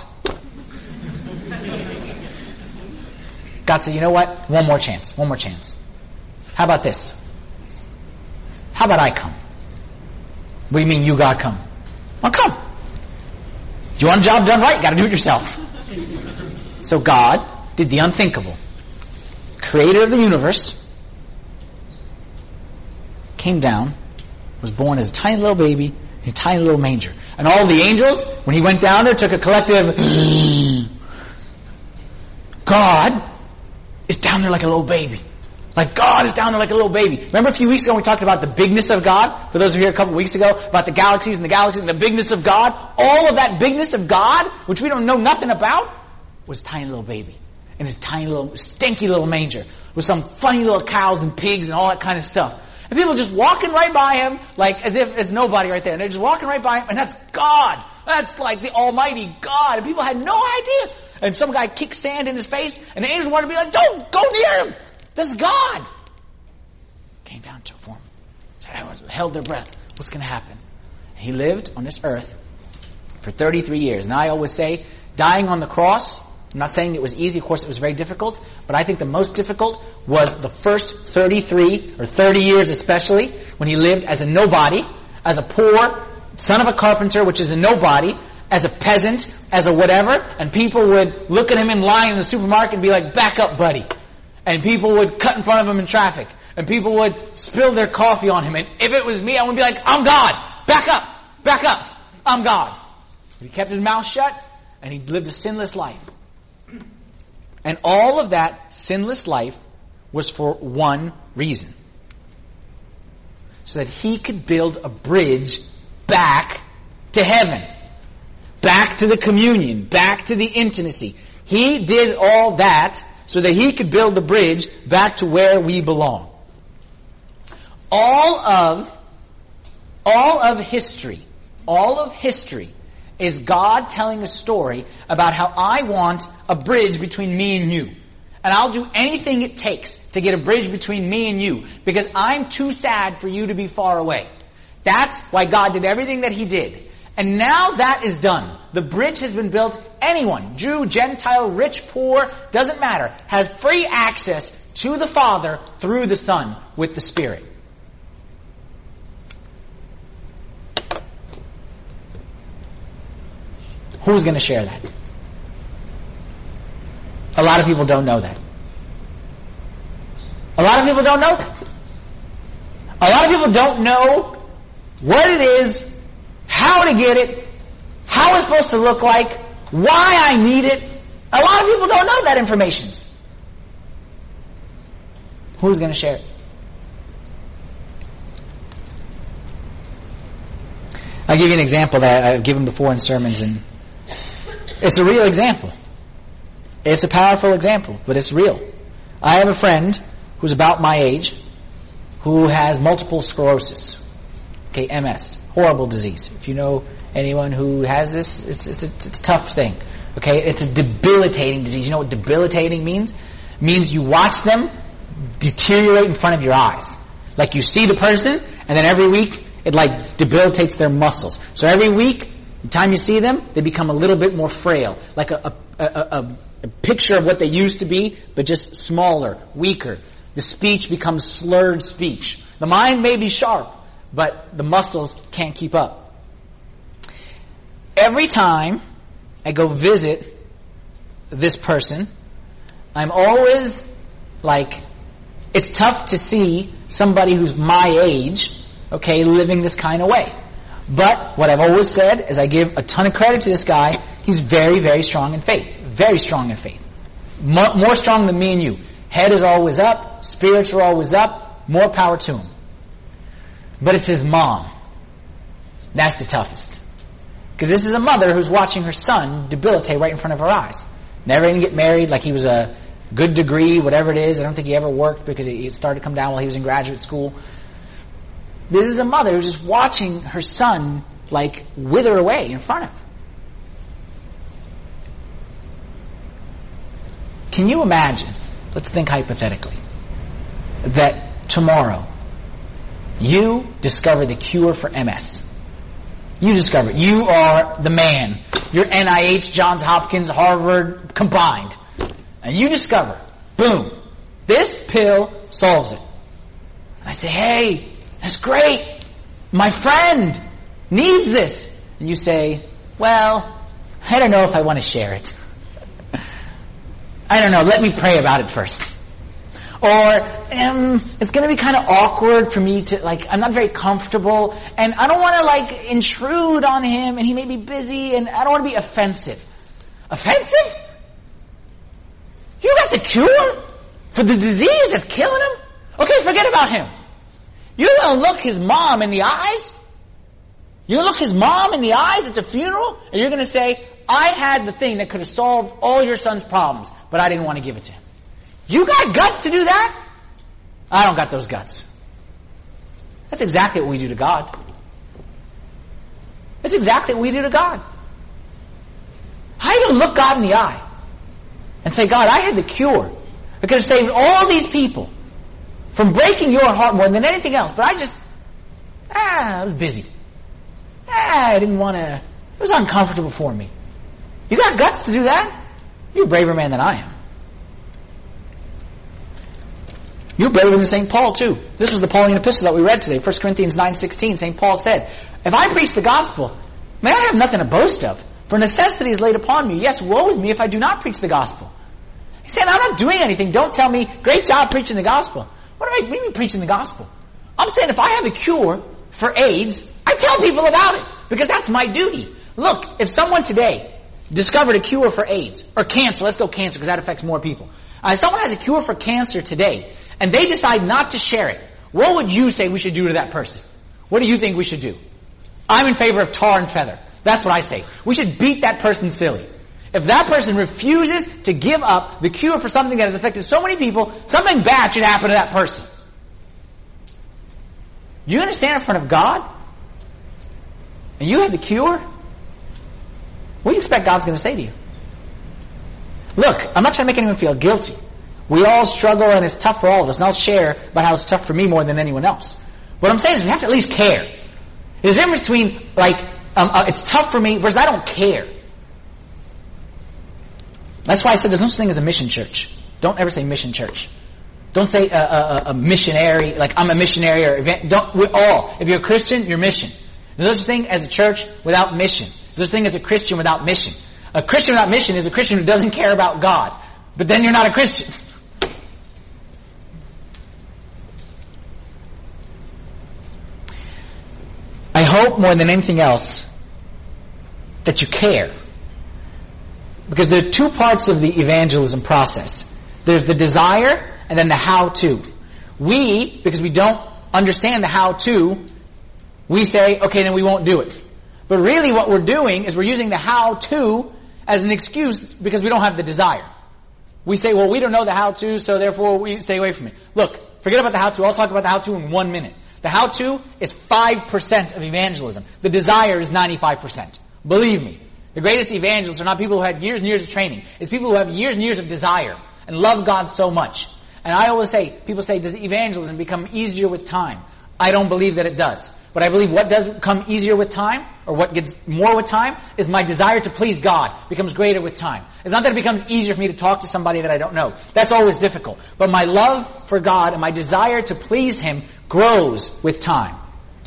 God said, you know what? One more chance. How about this? How about I come? What do you mean you, God, come? Well, come. If you want a job done right, you gotta do it yourself. So God did the unthinkable. Creator of the universe came down, was born as a tiny little baby in a tiny little manger. And all the angels, when he went down there, took a collective God is down there like a little baby. Like God is down there like a little baby. Remember a few weeks ago we talked about the bigness of God? For those of you here a couple of weeks ago, about the galaxies and the bigness of God. All of that bigness of God, which we don't know nothing about, was a tiny little baby. In a tiny little, stinky little manger. With some funny little cows and pigs and all that kind of stuff. And people just walking right by him, like as if it's nobody right there. And they're just walking right by him, and that's God. That's like the Almighty God. And people had no idea. And some guy kicked sand in his face, and the angels wanted to be like, don't go near him. That's God. Came down to him. Held their breath. What's going to happen? He lived on this earth for 33 years. And I always say, dying on the cross, I'm not saying it was easy. Of course, it was very difficult. But I think the most difficult was the first 33 or 30 years especially, when he lived as a nobody, as a poor son of a carpenter, which is a nobody, as a peasant, as a whatever. And people would look at him in line in the supermarket and be like, back up, buddy. And people would cut in front of him in traffic. And people would spill their coffee on him. And if it was me, I would be like, I'm God. Back up. I'm God. But he kept his mouth shut, and he lived a sinless life. And all of that sinless life was for one reason. So that he could build a bridge back to heaven. Back to the communion. Back to the intimacy. He did all that so that he could build the bridge back to where we belong. All of history is God telling a story about how I want a bridge between me and you. And I'll do anything it takes to get a bridge between me and you, because I'm too sad for you to be far away. That's why God did everything that he did. And now that is done. The bridge has been built. Anyone, Jew, Gentile, rich, poor, doesn't matter, has free access to the Father through the Son with the Spirit. Who's going to share that? A lot of people don't know that. A lot of people don't know that. A lot of people don't know what it is, how to get it, how it's supposed to look like, why I need it. A lot of people don't know that information. Who's going to share it? I'll give you an example that I've given before in sermons, and it's a real example. It's a powerful example, but it's real. I have a friend who's about my age who has multiple sclerosis. Okay, MS. Horrible disease. If you know anyone who has this, it's a tough thing. Okay, it's a debilitating disease. You know what debilitating means? It means you watch them deteriorate in front of your eyes. Like you see the person, and then every week it like debilitates their muscles. So every week, the time you see them, they become a little bit more frail. Like a picture of what they used to be, but just smaller, weaker. The speech becomes slurred speech. The mind may be sharp, but the muscles can't keep up. Every time I go visit this person, I'm always like, it's tough to see somebody who's my age, okay, living this kind of way. But what I've always said is I give a ton of credit to this guy. He's very, very strong in faith. Very strong in faith. More strong than me and you. Head is always up. Spirits are always up. More power to him. But it's his mom. That's the toughest. Because this is a mother who's watching her son debilitate right in front of her eyes. Never even get married, like he was a good degree, whatever it is. I don't think he ever worked because it started to come down while he was in graduate school. This is a mother who's just watching her son like wither away in front of her. Can you imagine, let's think hypothetically, that tomorrow you discover the cure for MS. You discover it. You are the man. You're NIH, Johns Hopkins, Harvard combined. And you discover, boom, this pill solves it. And I say, hey, that's great. My friend needs this. And you say, well, I don't know if I want to share it. I don't know, let me pray about it first. Or, it's going to be kind of awkward for me to, like, I'm not very comfortable, and I don't want to, like, intrude on him, and he may be busy, and I don't want to be offensive. Offensive? You got the cure for the disease that's killing him? Okay, forget about him. You're going to look his mom in the eyes? You're going to look his mom in the eyes at the funeral, and you're going to say, I had the thing that could have solved all your son's problems, but I didn't want to give it to him. You got guts to do that? I don't got those guts. That's exactly what we do to God. That's exactly what we do to God. How are you going to look God in the eye and say, God, I had the cure. I could have saved all these people from breaking your heart more than anything else, but I was busy. I didn't want to, it was uncomfortable for me. You got guts to do that? You're a braver man than I am. You're braver than St. Paul too. This was the Pauline epistle that we read today, 1 Corinthians 9:16. St. Paul said, if I preach the gospel, may I have nothing to boast of, for necessity is laid upon me. Yes, woe is me if I do not preach the gospel. He said, I'm not doing anything. Don't tell me, great job preaching the gospel. What do you mean preaching the gospel? I'm saying if I have a cure for AIDS, I tell people about it, because that's my duty. Look, if someone today discovered a cure for AIDS, or cancer. Let's go cancer, because that affects more people. Someone has a cure for cancer today, and they decide not to share it. What would you say we should do to that person? What do you think we should do? I'm in favor of tar and feather. That's what I say. We should beat that person silly. If that person refuses to give up the cure for something that has affected so many people, something bad should happen to that person. You understand in front of God? And you have the cure? What do you expect God's going to say to you? Look, I'm not trying to make anyone feel guilty. We all struggle and it's tough for all of us. And I'll share about how it's tough for me more than anyone else. What I'm saying is we have to at least care. There's a difference between, it's tough for me versus I don't care. That's why I said there's no such thing as a mission church. Don't ever say mission church. Don't say a missionary, like I'm a missionary or event. If you're a Christian, you're mission. There's no such thing as a church without mission. There's no such thing as a Christian without mission. A Christian without mission is a Christian who doesn't care about God. But then you're not a Christian. I hope more than anything else that you care. Because there are two parts of the evangelism process. There's the desire and then the how-to. Because we don't understand the how-to, we say, okay, then we won't do it. But really what we're doing is we're using the how-to as an excuse because we don't have the desire. We say, well, we don't know the how-to, so therefore we stay away from it. Look, forget about the how-to. I'll talk about the how-to in 1 minute. The how-to is 5% of evangelism. The desire is 95%. Believe me. The greatest evangelists are not people who had years and years of training. It's people who have years and years of desire and love God so much. And I always say, people say, does evangelism become easier with time? I don't believe that it does. But I believe what does become easier with time, or what gets more with time, is my desire to please God becomes greater with time. It's not that it becomes easier for me to talk to somebody that I don't know. That's always difficult. But my love for God and my desire to please Him grows with time.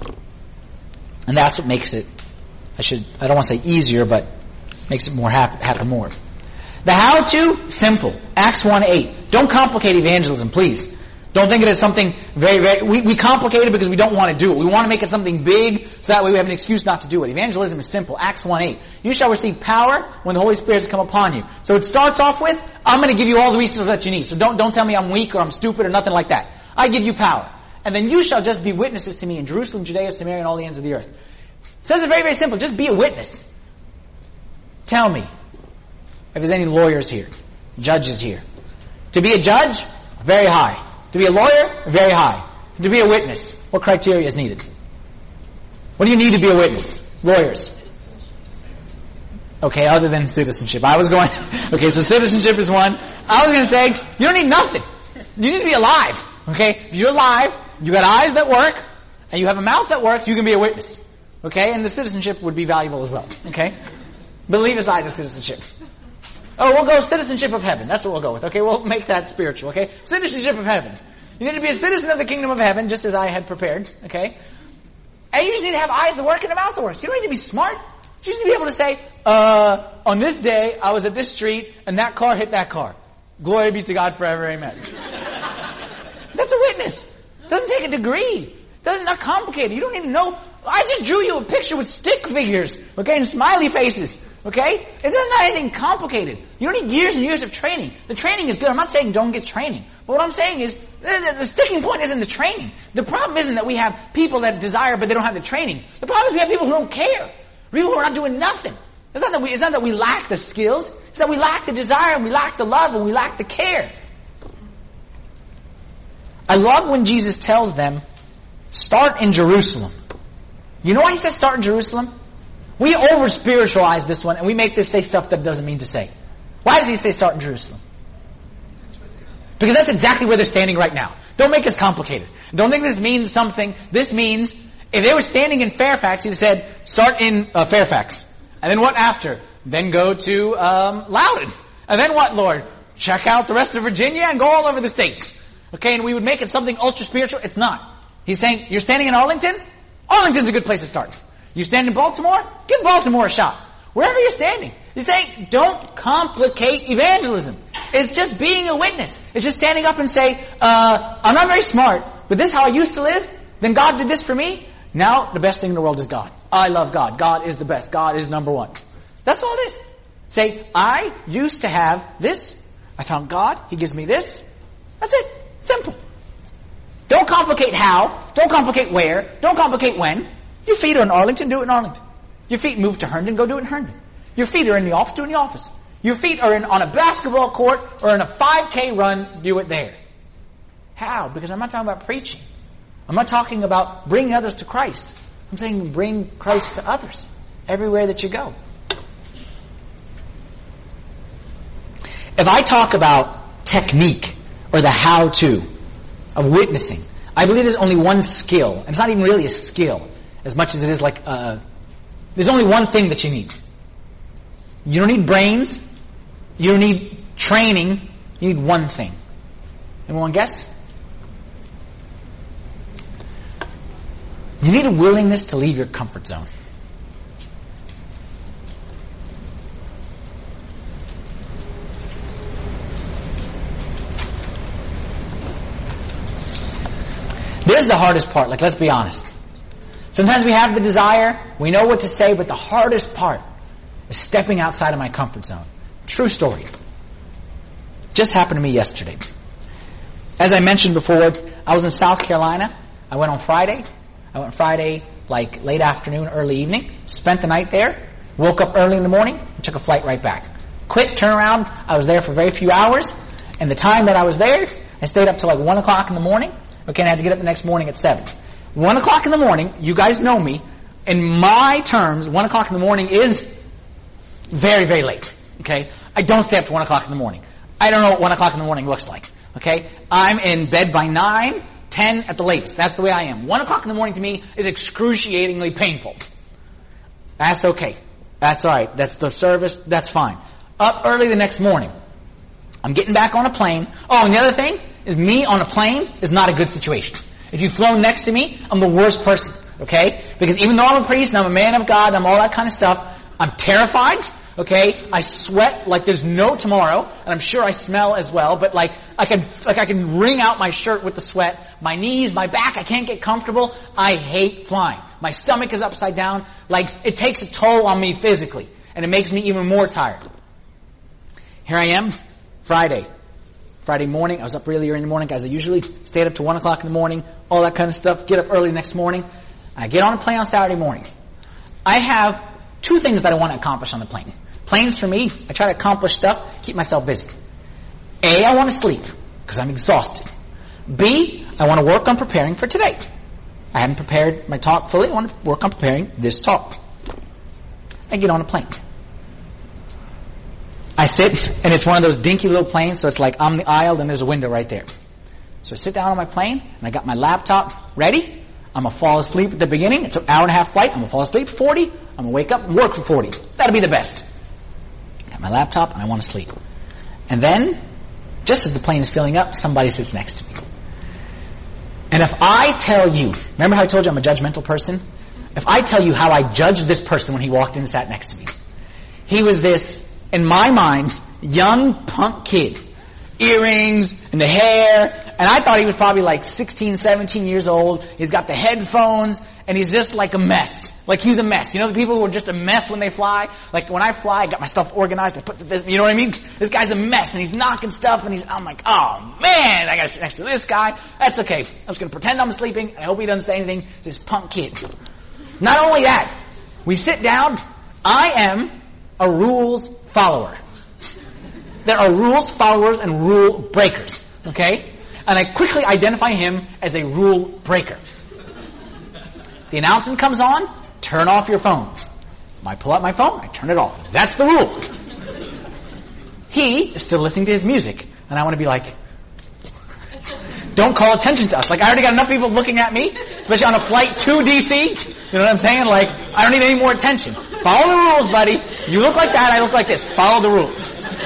And that's what makes it, I don't want to say easier, but makes it more happen more. The how-to, simple. Acts 1:8. Don't complicate evangelism, please. Don't think it is something we complicate it because we don't want to do it. We want to make it something big so that way we have an excuse not to do it. Evangelism is simple. Acts 1:8. You shall receive power when the Holy Spirit has come upon you. So it starts off with, I'm going to give you all the resources that you need. So don't tell me I'm weak or I'm stupid or nothing like that. I give you power. And then you shall just be witnesses to me in Jerusalem, Judea, Samaria, and all the ends of the earth. It says it very, very simple. Just be a witness. Tell me if there's any lawyers here, judges here. To be a judge, very high. To be a lawyer, very high. To be a witness, what criteria is needed? What do you need to be a witness? Lawyers. Okay, other than citizenship. Okay, so citizenship is one. I was going to say, you don't need nothing. You need to be alive. Okay? If you're alive, you got eyes that work, and you have a mouth that works, you can be a witness. Okay? And the citizenship would be valuable as well. Okay? But leave aside the citizenship. Oh, we'll go citizenship of heaven. That's what we'll go with. Okay, we'll make that spiritual. Okay, citizenship of heaven. You need to be a citizen of the kingdom of heaven, just as I had prepared. Okay, and you just need to have eyes that work and a mouth that works. You don't need to be smart. You just need to be able to say, on this day I was at this street and that car hit that car. Glory be to God forever. Amen. That's a witness. Doesn't take a degree. Doesn't not complicated. You don't need to know. I just drew you a picture with stick figures. Okay, and smiley faces. Okay? It's not anything complicated. You don't need years and years of training. The training is good. I'm not saying don't get training. But what I'm saying is, the sticking point isn't the training. The problem isn't that we have people that desire but they don't have the training. The problem is we have people who don't care. People who are not doing nothing. It's not that we lack the skills. It's that we lack the desire and we lack the love and we lack the care. I love when Jesus tells them, start in Jerusalem. You know why He says start in Jerusalem? We over-spiritualize this one and we make this say stuff that it doesn't mean to say. Why does He say start in Jerusalem? Because that's exactly where they're standing right now. Don't make this complicated. Don't think this means something. This means, if they were standing in Fairfax, He'd have said, start in Fairfax. And then what after? Then go to Loudon. And then what, Lord? Check out the rest of Virginia and go all over the states. Okay, and we would make it something ultra-spiritual. It's not. He's saying, you're standing in Arlington? Arlington's a good place to start. You stand in Baltimore? Give Baltimore a shot. Wherever you're standing. He's saying, don't complicate evangelism. It's just being a witness. It's just standing up and say, I'm not very smart, but this is how I used to live. Then God did this for me. Now the best thing in the world is God. I love God. God is the best. God is number one. That's all it is. Say, I used to have this. I found God. He gives me this. That's it. Simple. Don't complicate how. Don't complicate where. Don't complicate when. Your feet are in Arlington, do it in Arlington. Your feet move to Herndon, go do it in Herndon. Your feet are in the office, do it in the office. Your feet are on a basketball court or in a 5K run, do it there. How? Because I'm not talking about preaching. I'm not talking about bringing others to Christ. I'm saying bring Christ to others everywhere that you go. If I talk about technique or the how-to of witnessing, I believe there's only one skill, and it's not even really a skill as much as it is like there's only one thing that you need. You don't need brains. You don't need training. You need one thing. Anyone guess? You need a willingness to leave your comfort zone. There's the hardest part. Like, let's be honest. Sometimes we have the desire, we know what to say, but the hardest part is stepping outside of my comfort zone. True story. Just happened to me yesterday. As I mentioned before, I was in South Carolina. I went on Friday. I went Friday, like late afternoon, early evening. Spent the night there. Woke up early in the morning and took a flight right back. Quick turnaround. I was there for very few hours. And the time that I was there, I stayed up till like 1 o'clock in the morning. Okay, and I had to get up the next morning at 7. 1 o'clock in the morning, you guys know me. In my terms, 1 o'clock in the morning is very, very late. Okay? I don't stay up to 1 o'clock in the morning. I don't know what 1 o'clock in the morning looks like. Okay? I'm in bed by 9, 10 at the latest. That's the way I am. 1 o'clock in the morning to me is excruciatingly painful. That's okay. That's alright. That's the service. That's fine. Up early the next morning. I'm getting back on a plane. Oh, and the other thing is me on a plane is not a good situation. If you've flown next to me, I'm the worst person. Okay? Because even though I'm a priest and I'm a man of God, I'm all that kind of stuff, I'm terrified. Okay? I sweat like there's no tomorrow, and I'm sure I smell as well, but I can wring out my shirt with the sweat. My knees, my back, I can't get comfortable. I hate flying. My stomach is upside down. Like, it takes a toll on me physically, and it makes me even more tired. Here I am, Friday morning. I was up really early in the morning, guys. I usually stayed up to 1 o'clock in the morning, all that kind of stuff, get up early next morning. I get on a plane on Saturday morning. I have 2 things that I want to accomplish on the plane. Planes for me, I try to accomplish stuff, keep myself busy. A, I want to sleep, because I'm exhausted. B, I want to work on preparing for today. I haven't prepared my talk fully. I want to work on preparing this talk. I get on a plane. I sit, and it's one of those dinky little planes, so it's like I'm the aisle, and there's a window right there. So I sit down on my plane, and I got my laptop ready. I'm going to fall asleep at the beginning. It's an hour-and-a-half flight. I'm going to fall asleep for 40. I'm going to wake up and work for 40. That'll be the best. Got my laptop, and I want to sleep. And then, just as the plane is filling up, somebody sits next to me. And if I tell you, remember how I told you I'm a judgmental person? If I tell you how I judged this person when he walked in and sat next to me, he was this, in my mind, young punk kid. Earrings and the hair, and I thought he was probably like 16, 17 years old. He's got the headphones, and he's just like a mess. Like he's a mess. You know the people who are just a mess when they fly? Like when I fly, I got my stuff organized, I put this, you know what I mean? This guy's a mess, and he's knocking stuff, and I'm like, oh man, I gotta sit next to this guy. That's okay. I'm just gonna pretend I'm sleeping, and I hope he doesn't say anything. This punk kid. Not only that, we sit down, I am a rules follower. There are rules followers and rule breakers, okay? And I quickly identify him as a rule breaker. The announcement comes on, turn off your phones. I pull out my phone, I turn it off. That's the rule. He is still listening to his music, and I want to be like, don't call attention to us. Like, I already got enough people looking at me, especially on a flight to DC. You know what I'm saying? Like, I don't need any more attention. Follow the rules, buddy. You look like that, I look like this. Follow the rules.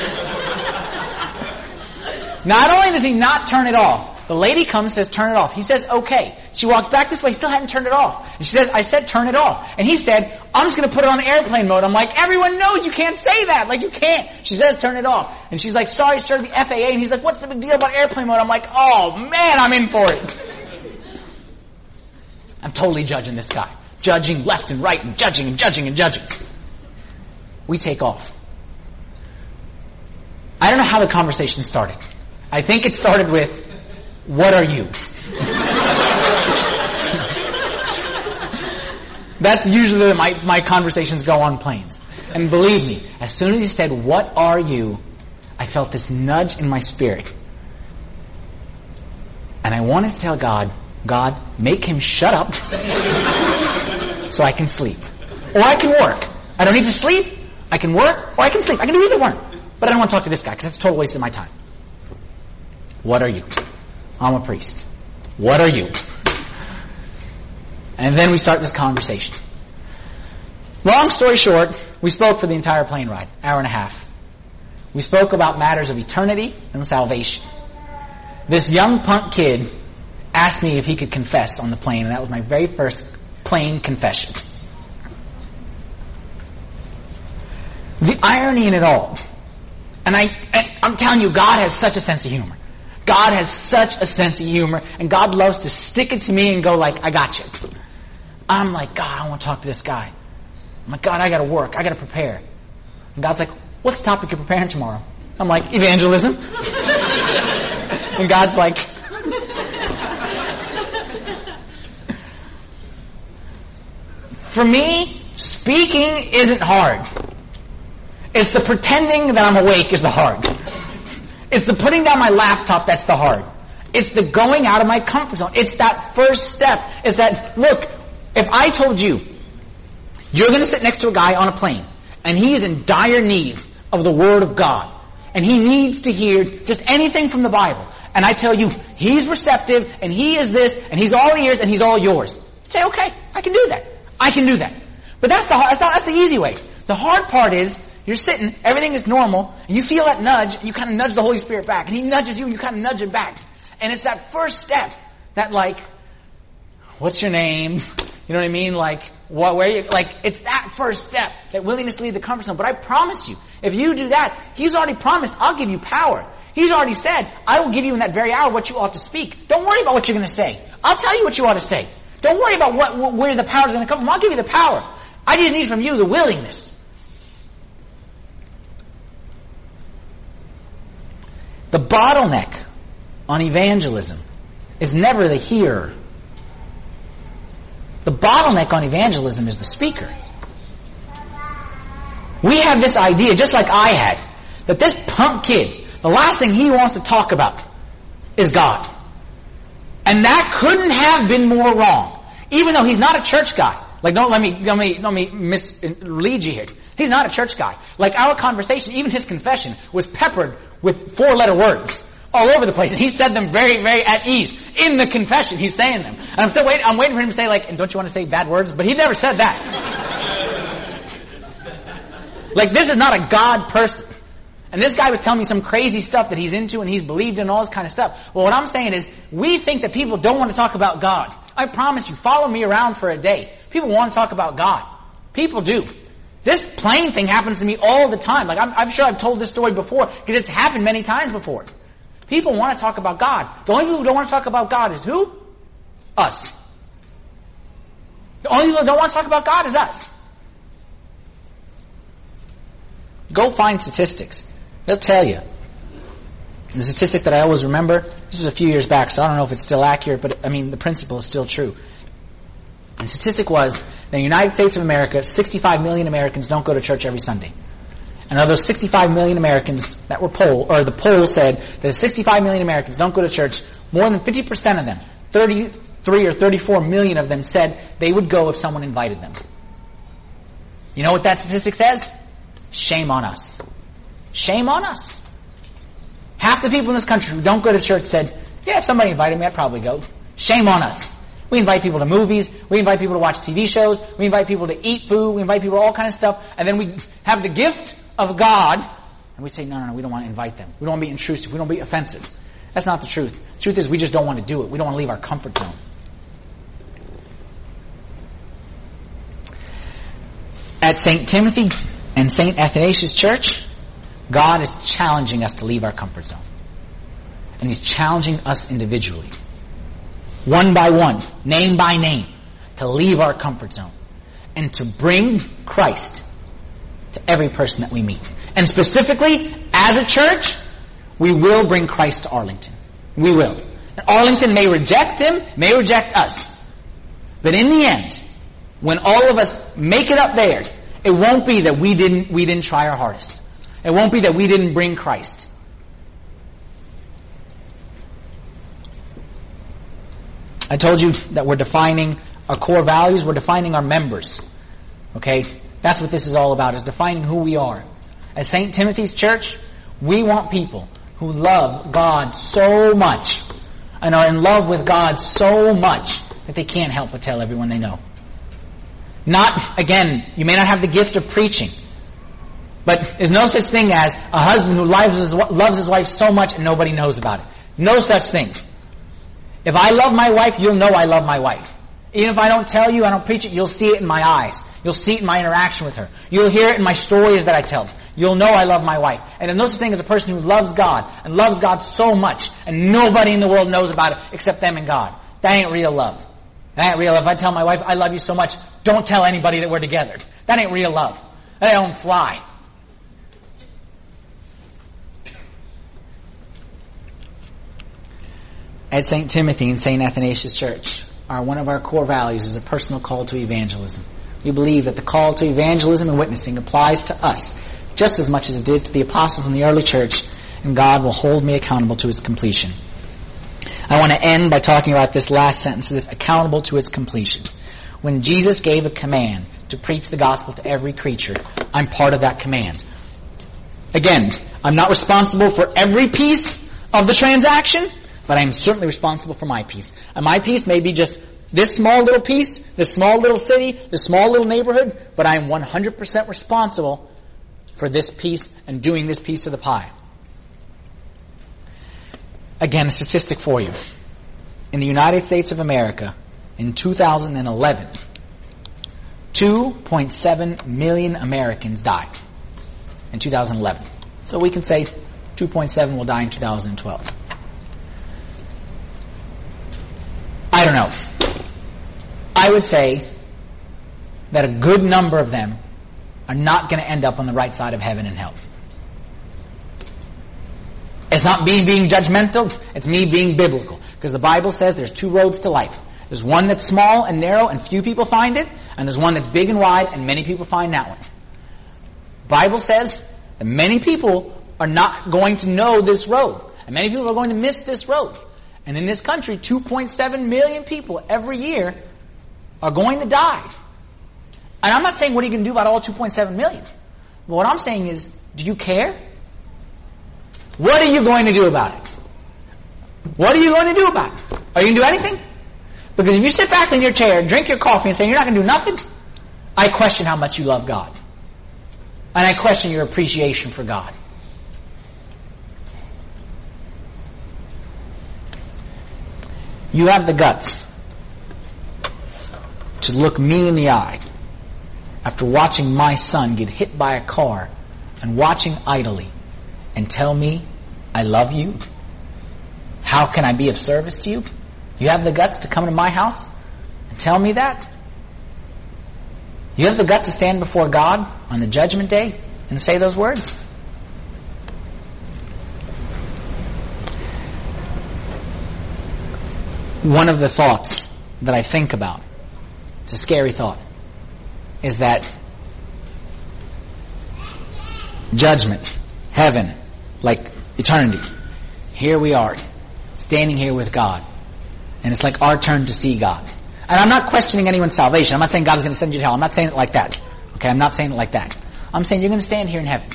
Not only does he not turn it off, the lady comes and says, turn it off. He says, okay. She walks back this way, he still hadn't turned it off. And she says, I said, turn it off. And he said, I'm just going to put it on airplane mode. I'm like, everyone knows you can't say that. Like, you can't. She says, turn it off. And she's like, sorry, sir, the FAA. And he's like, what's the big deal about airplane mode? I'm like, oh man, I'm in for it. I'm totally judging this guy. Judging left and right and judging and judging and judging. We take off. I don't know how the conversation started. I think it started with, what are you? That's usually my conversations go on planes. And believe me, as soon as he said, what are you? I felt this nudge in my spirit. And I wanted to tell God, make him shut up so I can sleep. Or I can work. I don't need to sleep. I can work or I can sleep. I can do either one. But I don't want to talk to this guy because that's a total waste of my time. What are you? I'm a priest. What are you? And then we start this conversation. Long story short, we spoke for the entire plane ride, hour and a half. We spoke about matters of eternity and salvation. This young punk kid asked me if he could confess on the plane, and that was my very first plane confession. The irony in it all, and I'm telling you, God has such a sense of humor. God has such a sense of humor, and God loves to stick it to me and go like, I got you. I'm like, God, I want to talk to this guy. I'm like, God, I got to work. I got to prepare. And God's like, what's the topic you're preparing tomorrow? I'm like, evangelism. And God's like, for me, speaking isn't hard. It's the pretending that I'm awake is the hard. It's the putting down my laptop that's the hard. It's the going out of my comfort zone. It's that first step. It's that, look, if I told you, you're going to sit next to a guy on a plane, and he is in dire need of the Word of God, and he needs to hear just anything from the Bible, and I tell you, he's receptive, and he is this, and he's all ears, and he's all yours. You say, okay, I can do that. I can do that. But that's the easy way. The hard part is, you're sitting, everything is normal, and you feel that nudge, and you kind of nudge the Holy Spirit back, and he nudges you, and you kind of nudge him back. And it's that first step, that like, what's your name? You know what I mean? Like, it's that first step, that willingness to leave the comfort zone. But I promise you, if you do that, he's already promised, I'll give you power. He's already said, I will give you in that very hour what you ought to speak. Don't worry about what you're going to say. I'll tell you what you ought to say. Don't worry about where the power is going to come from. I'll give you the power. I just need from you the willingness. The bottleneck on evangelism is never the hearer. The bottleneck on evangelism is the speaker. We have this idea, just like I had, that this punk kid, the last thing he wants to talk about is God. And that couldn't have been more wrong. Even though he's not a church guy. Like, don't let me mislead you here. He's not a church guy. Like, our conversation, even his confession, was peppered with 4-letter words all over the place. And he said them very, very at ease. In the confession, he's saying them. And I'm waiting for him to say, like, and don't you want to say bad words? But he never said that. Like, this is not a God person. And this guy was telling me some crazy stuff that he's into and he's believed in, all this kind of stuff. Well, what I'm saying is, we think that people don't want to talk about God. I promise you, follow me around for a day. People want to talk about God. People do. This plane thing happens to me all the time. Like, I'm sure I've told this story before, because it's happened many times before. People want to talk about God. The only people who don't want to talk about God is who? Us. The only people who don't want to talk about God is us. Go find statistics. They'll tell you. The statistic that I always remember, this was a few years back, so I don't know if it's still accurate, but I mean, the principle is still true. The statistic was that in the United States of America, 65 million Americans don't go to church every Sunday. And of those 65 million Americans that were polled, or the poll said that 65 million Americans don't go to church, more than 50% of them, 33 or 34 million of them said they would go if someone invited them. You know what that statistic says? Shame on us. Shame on us. Half the people in this country who don't go to church said, yeah, if somebody invited me, I'd probably go. Shame on us. We invite people to movies. We invite people to watch TV shows. We invite people to eat food. We invite people to all kinds of stuff. And then we have the gift of God, and we say, no, we don't want to invite them. We don't want to be intrusive. We don't want to be offensive. That's not the truth. The truth is we just don't want to do it. We don't want to leave our comfort zone. At St. Timothy and St. Athanasius Church, God is challenging us to leave our comfort zone. And He's challenging us individually, one by one, name by name, to leave our comfort zone and to bring Christ to every person that we meet. And specifically, as a church, we will bring Christ to Arlington. We will. And Arlington may reject him, may reject us. But in the end, when all of us make it up there, it won't be that we didn't try our hardest. It won't be that we didn't bring Christ. I told you that we're defining our core values, we're defining our members. Okay? That's what this is all about, is defining who we are. At St. Timothy's Church, we want people who love God so much and are in love with God so much that they can't help but tell everyone they know. Not, again, you may not have the gift of preaching, but there's no such thing as a husband who loves his wife so much and nobody knows about it. No such thing. If I love my wife, you'll know I love my wife. Even if I don't tell you, I don't preach it, you'll see it in my eyes. You'll see it in my interaction with her. You'll hear it in my stories that I tell. You'll know I love my wife. And there's no such thing as a person who loves God and loves God so much and nobody in the world knows about it except them and God. That ain't real love. That ain't real love. If I tell my wife, I love you so much, don't tell anybody that we're together. That ain't real love. That don't fly. At St. Timothy and St. Athanasius Church, one of our core values is a personal call to evangelism. We believe that the call to evangelism and witnessing applies to us just as much as it did to the apostles in the early church, and God will hold me accountable to its completion. I want to end by talking about this last sentence, this accountable to its completion. When Jesus gave a command to preach the gospel to every creature, I'm part of that command. Again, I'm not responsible for every piece of the transaction, but I'm certainly responsible for my piece. And my piece may be just this small little piece, this small little city, this small little neighborhood, but I'm 100% responsible for this piece and doing this piece of the pie. Again, a statistic for you. In the United States of America, in 2011, 2.7 million Americans died in 2011. So we can say 2.7 will die in 2012. I don't know. I would say that a good number of them are not going to end up on the right side of heaven and hell. It's not me being judgmental, it's me being biblical. Because the Bible says there's two roads to life. There's one that's small and narrow and few people find it, and there's one that's big and wide and many people find that one. The Bible says that many people are not going to know this road, and many people are going to miss this road. And in this country, 2.7 million people every year are going to die. And I'm not saying what are you going to do about all 2.7 million. But what I'm saying is, do you care? What are you going to do about it? What are you going to do about it? Are you going to do anything? Because if you sit back in your chair, drink your coffee and say you're not going to do nothing, I question how much you love God. And I question your appreciation for God. You have the guts to look me in the eye after watching my son get hit by a car and watching idly and tell me, I love you? How can I be of service to you? You have the guts to come to my house and tell me that? You have the guts to stand before God on the judgment day and say those words? One of the thoughts that I think about, it's a scary thought, is that judgment, heaven, like eternity, here we are, standing here with God, and it's like our turn to see God. And I'm not questioning anyone's salvation. I'm not saying God's going to send you to hell. I'm not saying it like that. Okay, I'm not saying it like that. I'm saying you're going to stand here in heaven,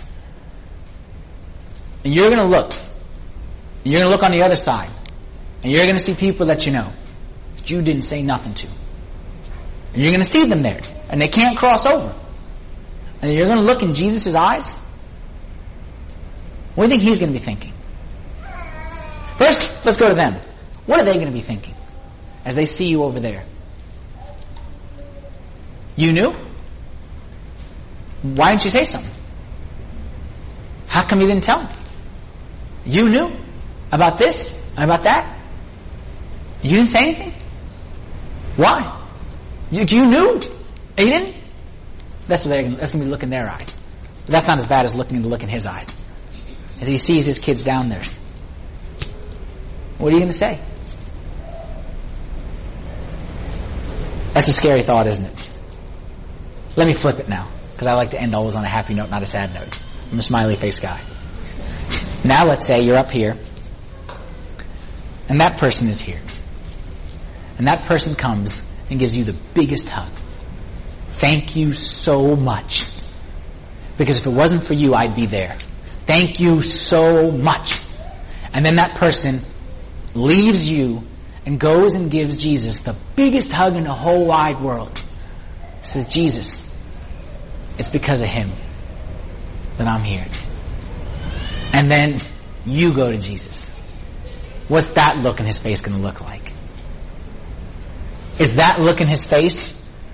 and you're going to look, and you're going to look on the other side, and you're going to see people that you know, that you didn't say nothing to. And you're going to see them there, and they can't cross over. And you're going to look in Jesus' eyes. What do you think he's going to be thinking? First, let's go to them. What are they going to be thinking as they see you over there? You knew? Why didn't you say something? How come you didn't tell me? You knew about this and about that? You didn't say anything? Why? You knew? And you didn't? That's going to be look in their eye. But that's not as bad as looking the look in his eye as he sees his kids down there. What are you going to say? That's a scary thought, isn't it? Let me flip it now, because I like to end always on a happy note, not a sad note. I'm a smiley face guy. Now let's say you're up here, and that person is here. And that person comes and gives you the biggest hug. Thank you so much. Because if it wasn't for you, I'd be there. Thank you so much. And then that person leaves you and goes and gives Jesus the biggest hug in the whole wide world. Says, Jesus, it's because of him that I'm here. And then you go to Jesus. What's that look in his face going to look like? Is that look in his face?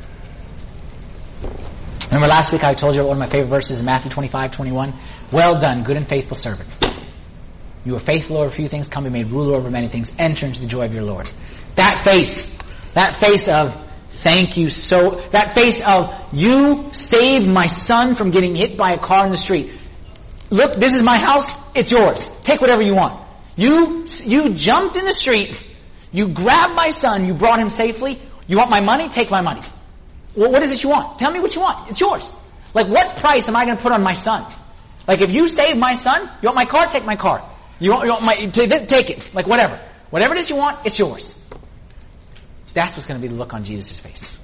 Remember last week I told you one of my favorite verses in Matthew 25:21. Well done, good and faithful servant. You are faithful over a few things, come be made ruler over many things. Enter into the joy of your Lord. That face of thank you so, that face of you saved my son from getting hit by a car in the street. Look, this is my house, it's yours. Take whatever you want. You jumped in the street, you grabbed my son, you brought him safely. You want my money? Take my money. Well, what is it you want? Tell me what you want. It's yours. Like, what price am I going to put on my son? Like, if you save my son, you want my car? Take my car. You want take it. Like, whatever. Whatever it is you want, it's yours. That's what's going to be the look on Jesus' face.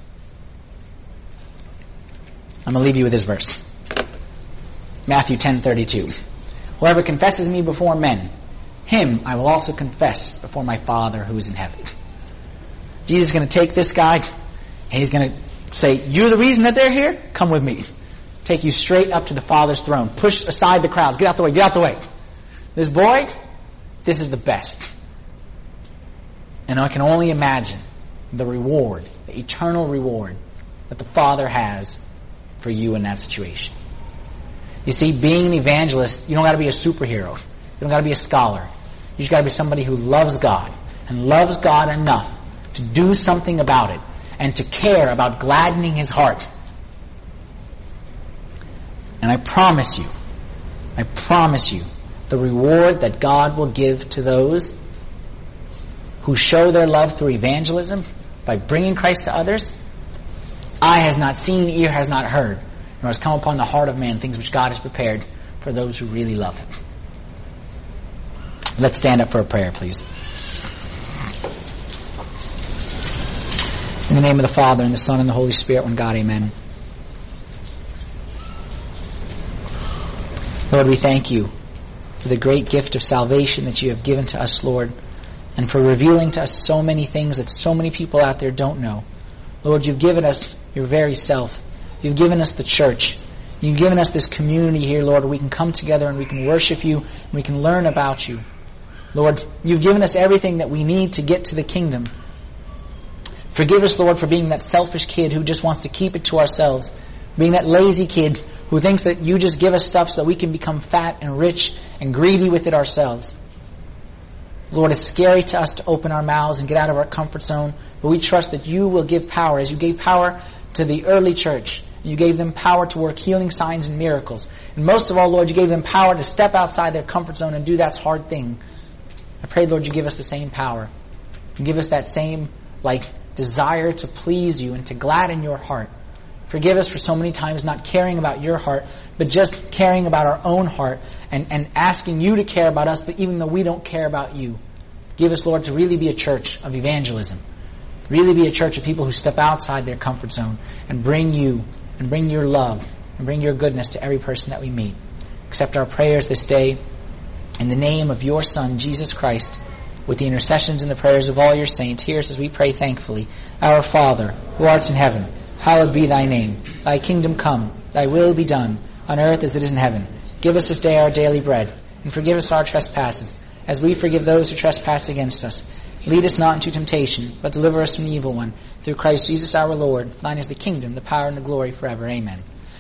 I'm going to leave you with this verse. Matthew 10:32. Whoever confesses me before men, him I will also confess before my Father who is in heaven. Jesus is going to take this guy and he's going to say, you're the reason that they're here? Come with me. Take you straight up to the Father's throne. Push aside the crowds. Get out the way. Get out the way. This boy, this is the best. And I can only imagine the reward, the eternal reward that the Father has for you in that situation. You see, being an evangelist, you don't got to be a superhero. You don't got to be a scholar. You just got to be somebody who loves God and loves God enough to do something about it and to care about gladdening his heart. And I promise you, the reward that God will give to those who show their love through evangelism by bringing Christ to others, eye has not seen, ear has not heard, nor has come upon the heart of man things which God has prepared for those who really love him. Let's stand up for a prayer, please. In the name of the Father, and the Son, and the Holy Spirit, one God, amen. Lord, we thank you for the great gift of salvation that you have given to us, Lord, and for revealing to us so many things that so many people out there don't know. Lord, you've given us your very self. You've given us the church. You've given us this community here, Lord, where we can come together and we can worship you and we can learn about you. Lord, you've given us everything that we need to get to the kingdom. Forgive us, Lord, for being that selfish kid who just wants to keep it to ourselves. Being that lazy kid who thinks that you just give us stuff so that we can become fat and rich and greedy with it ourselves. Lord, it's scary to us to open our mouths and get out of our comfort zone, but we trust that you will give power. As you gave power to the early church, you gave them power to work healing signs and miracles. And most of all, Lord, you gave them power to step outside their comfort zone and do that hard thing. I pray, Lord, you give us the same power. And give us that same, desire to please you and to gladden your heart. Forgive us for so many times not caring about your heart, but just caring about our own heart and asking you to care about us, but even though we don't care about you. Give us, Lord, to really be a church of evangelism. Really be a church of people who step outside their comfort zone and bring you and bring your love and bring your goodness to every person that we meet. Accept our prayers this day in the name of your Son, Jesus Christ, with the intercessions and the prayers of all your saints. Hear us as we pray thankfully. Our Father, who art in heaven, hallowed be thy name. Thy kingdom come, thy will be done, on earth as it is in heaven. Give us this day our daily bread, and forgive us our trespasses, as we forgive those who trespass against us. Lead us not into temptation, but deliver us from the evil one. Through Christ Jesus our Lord, thine is the kingdom, the power, and the glory forever. Amen.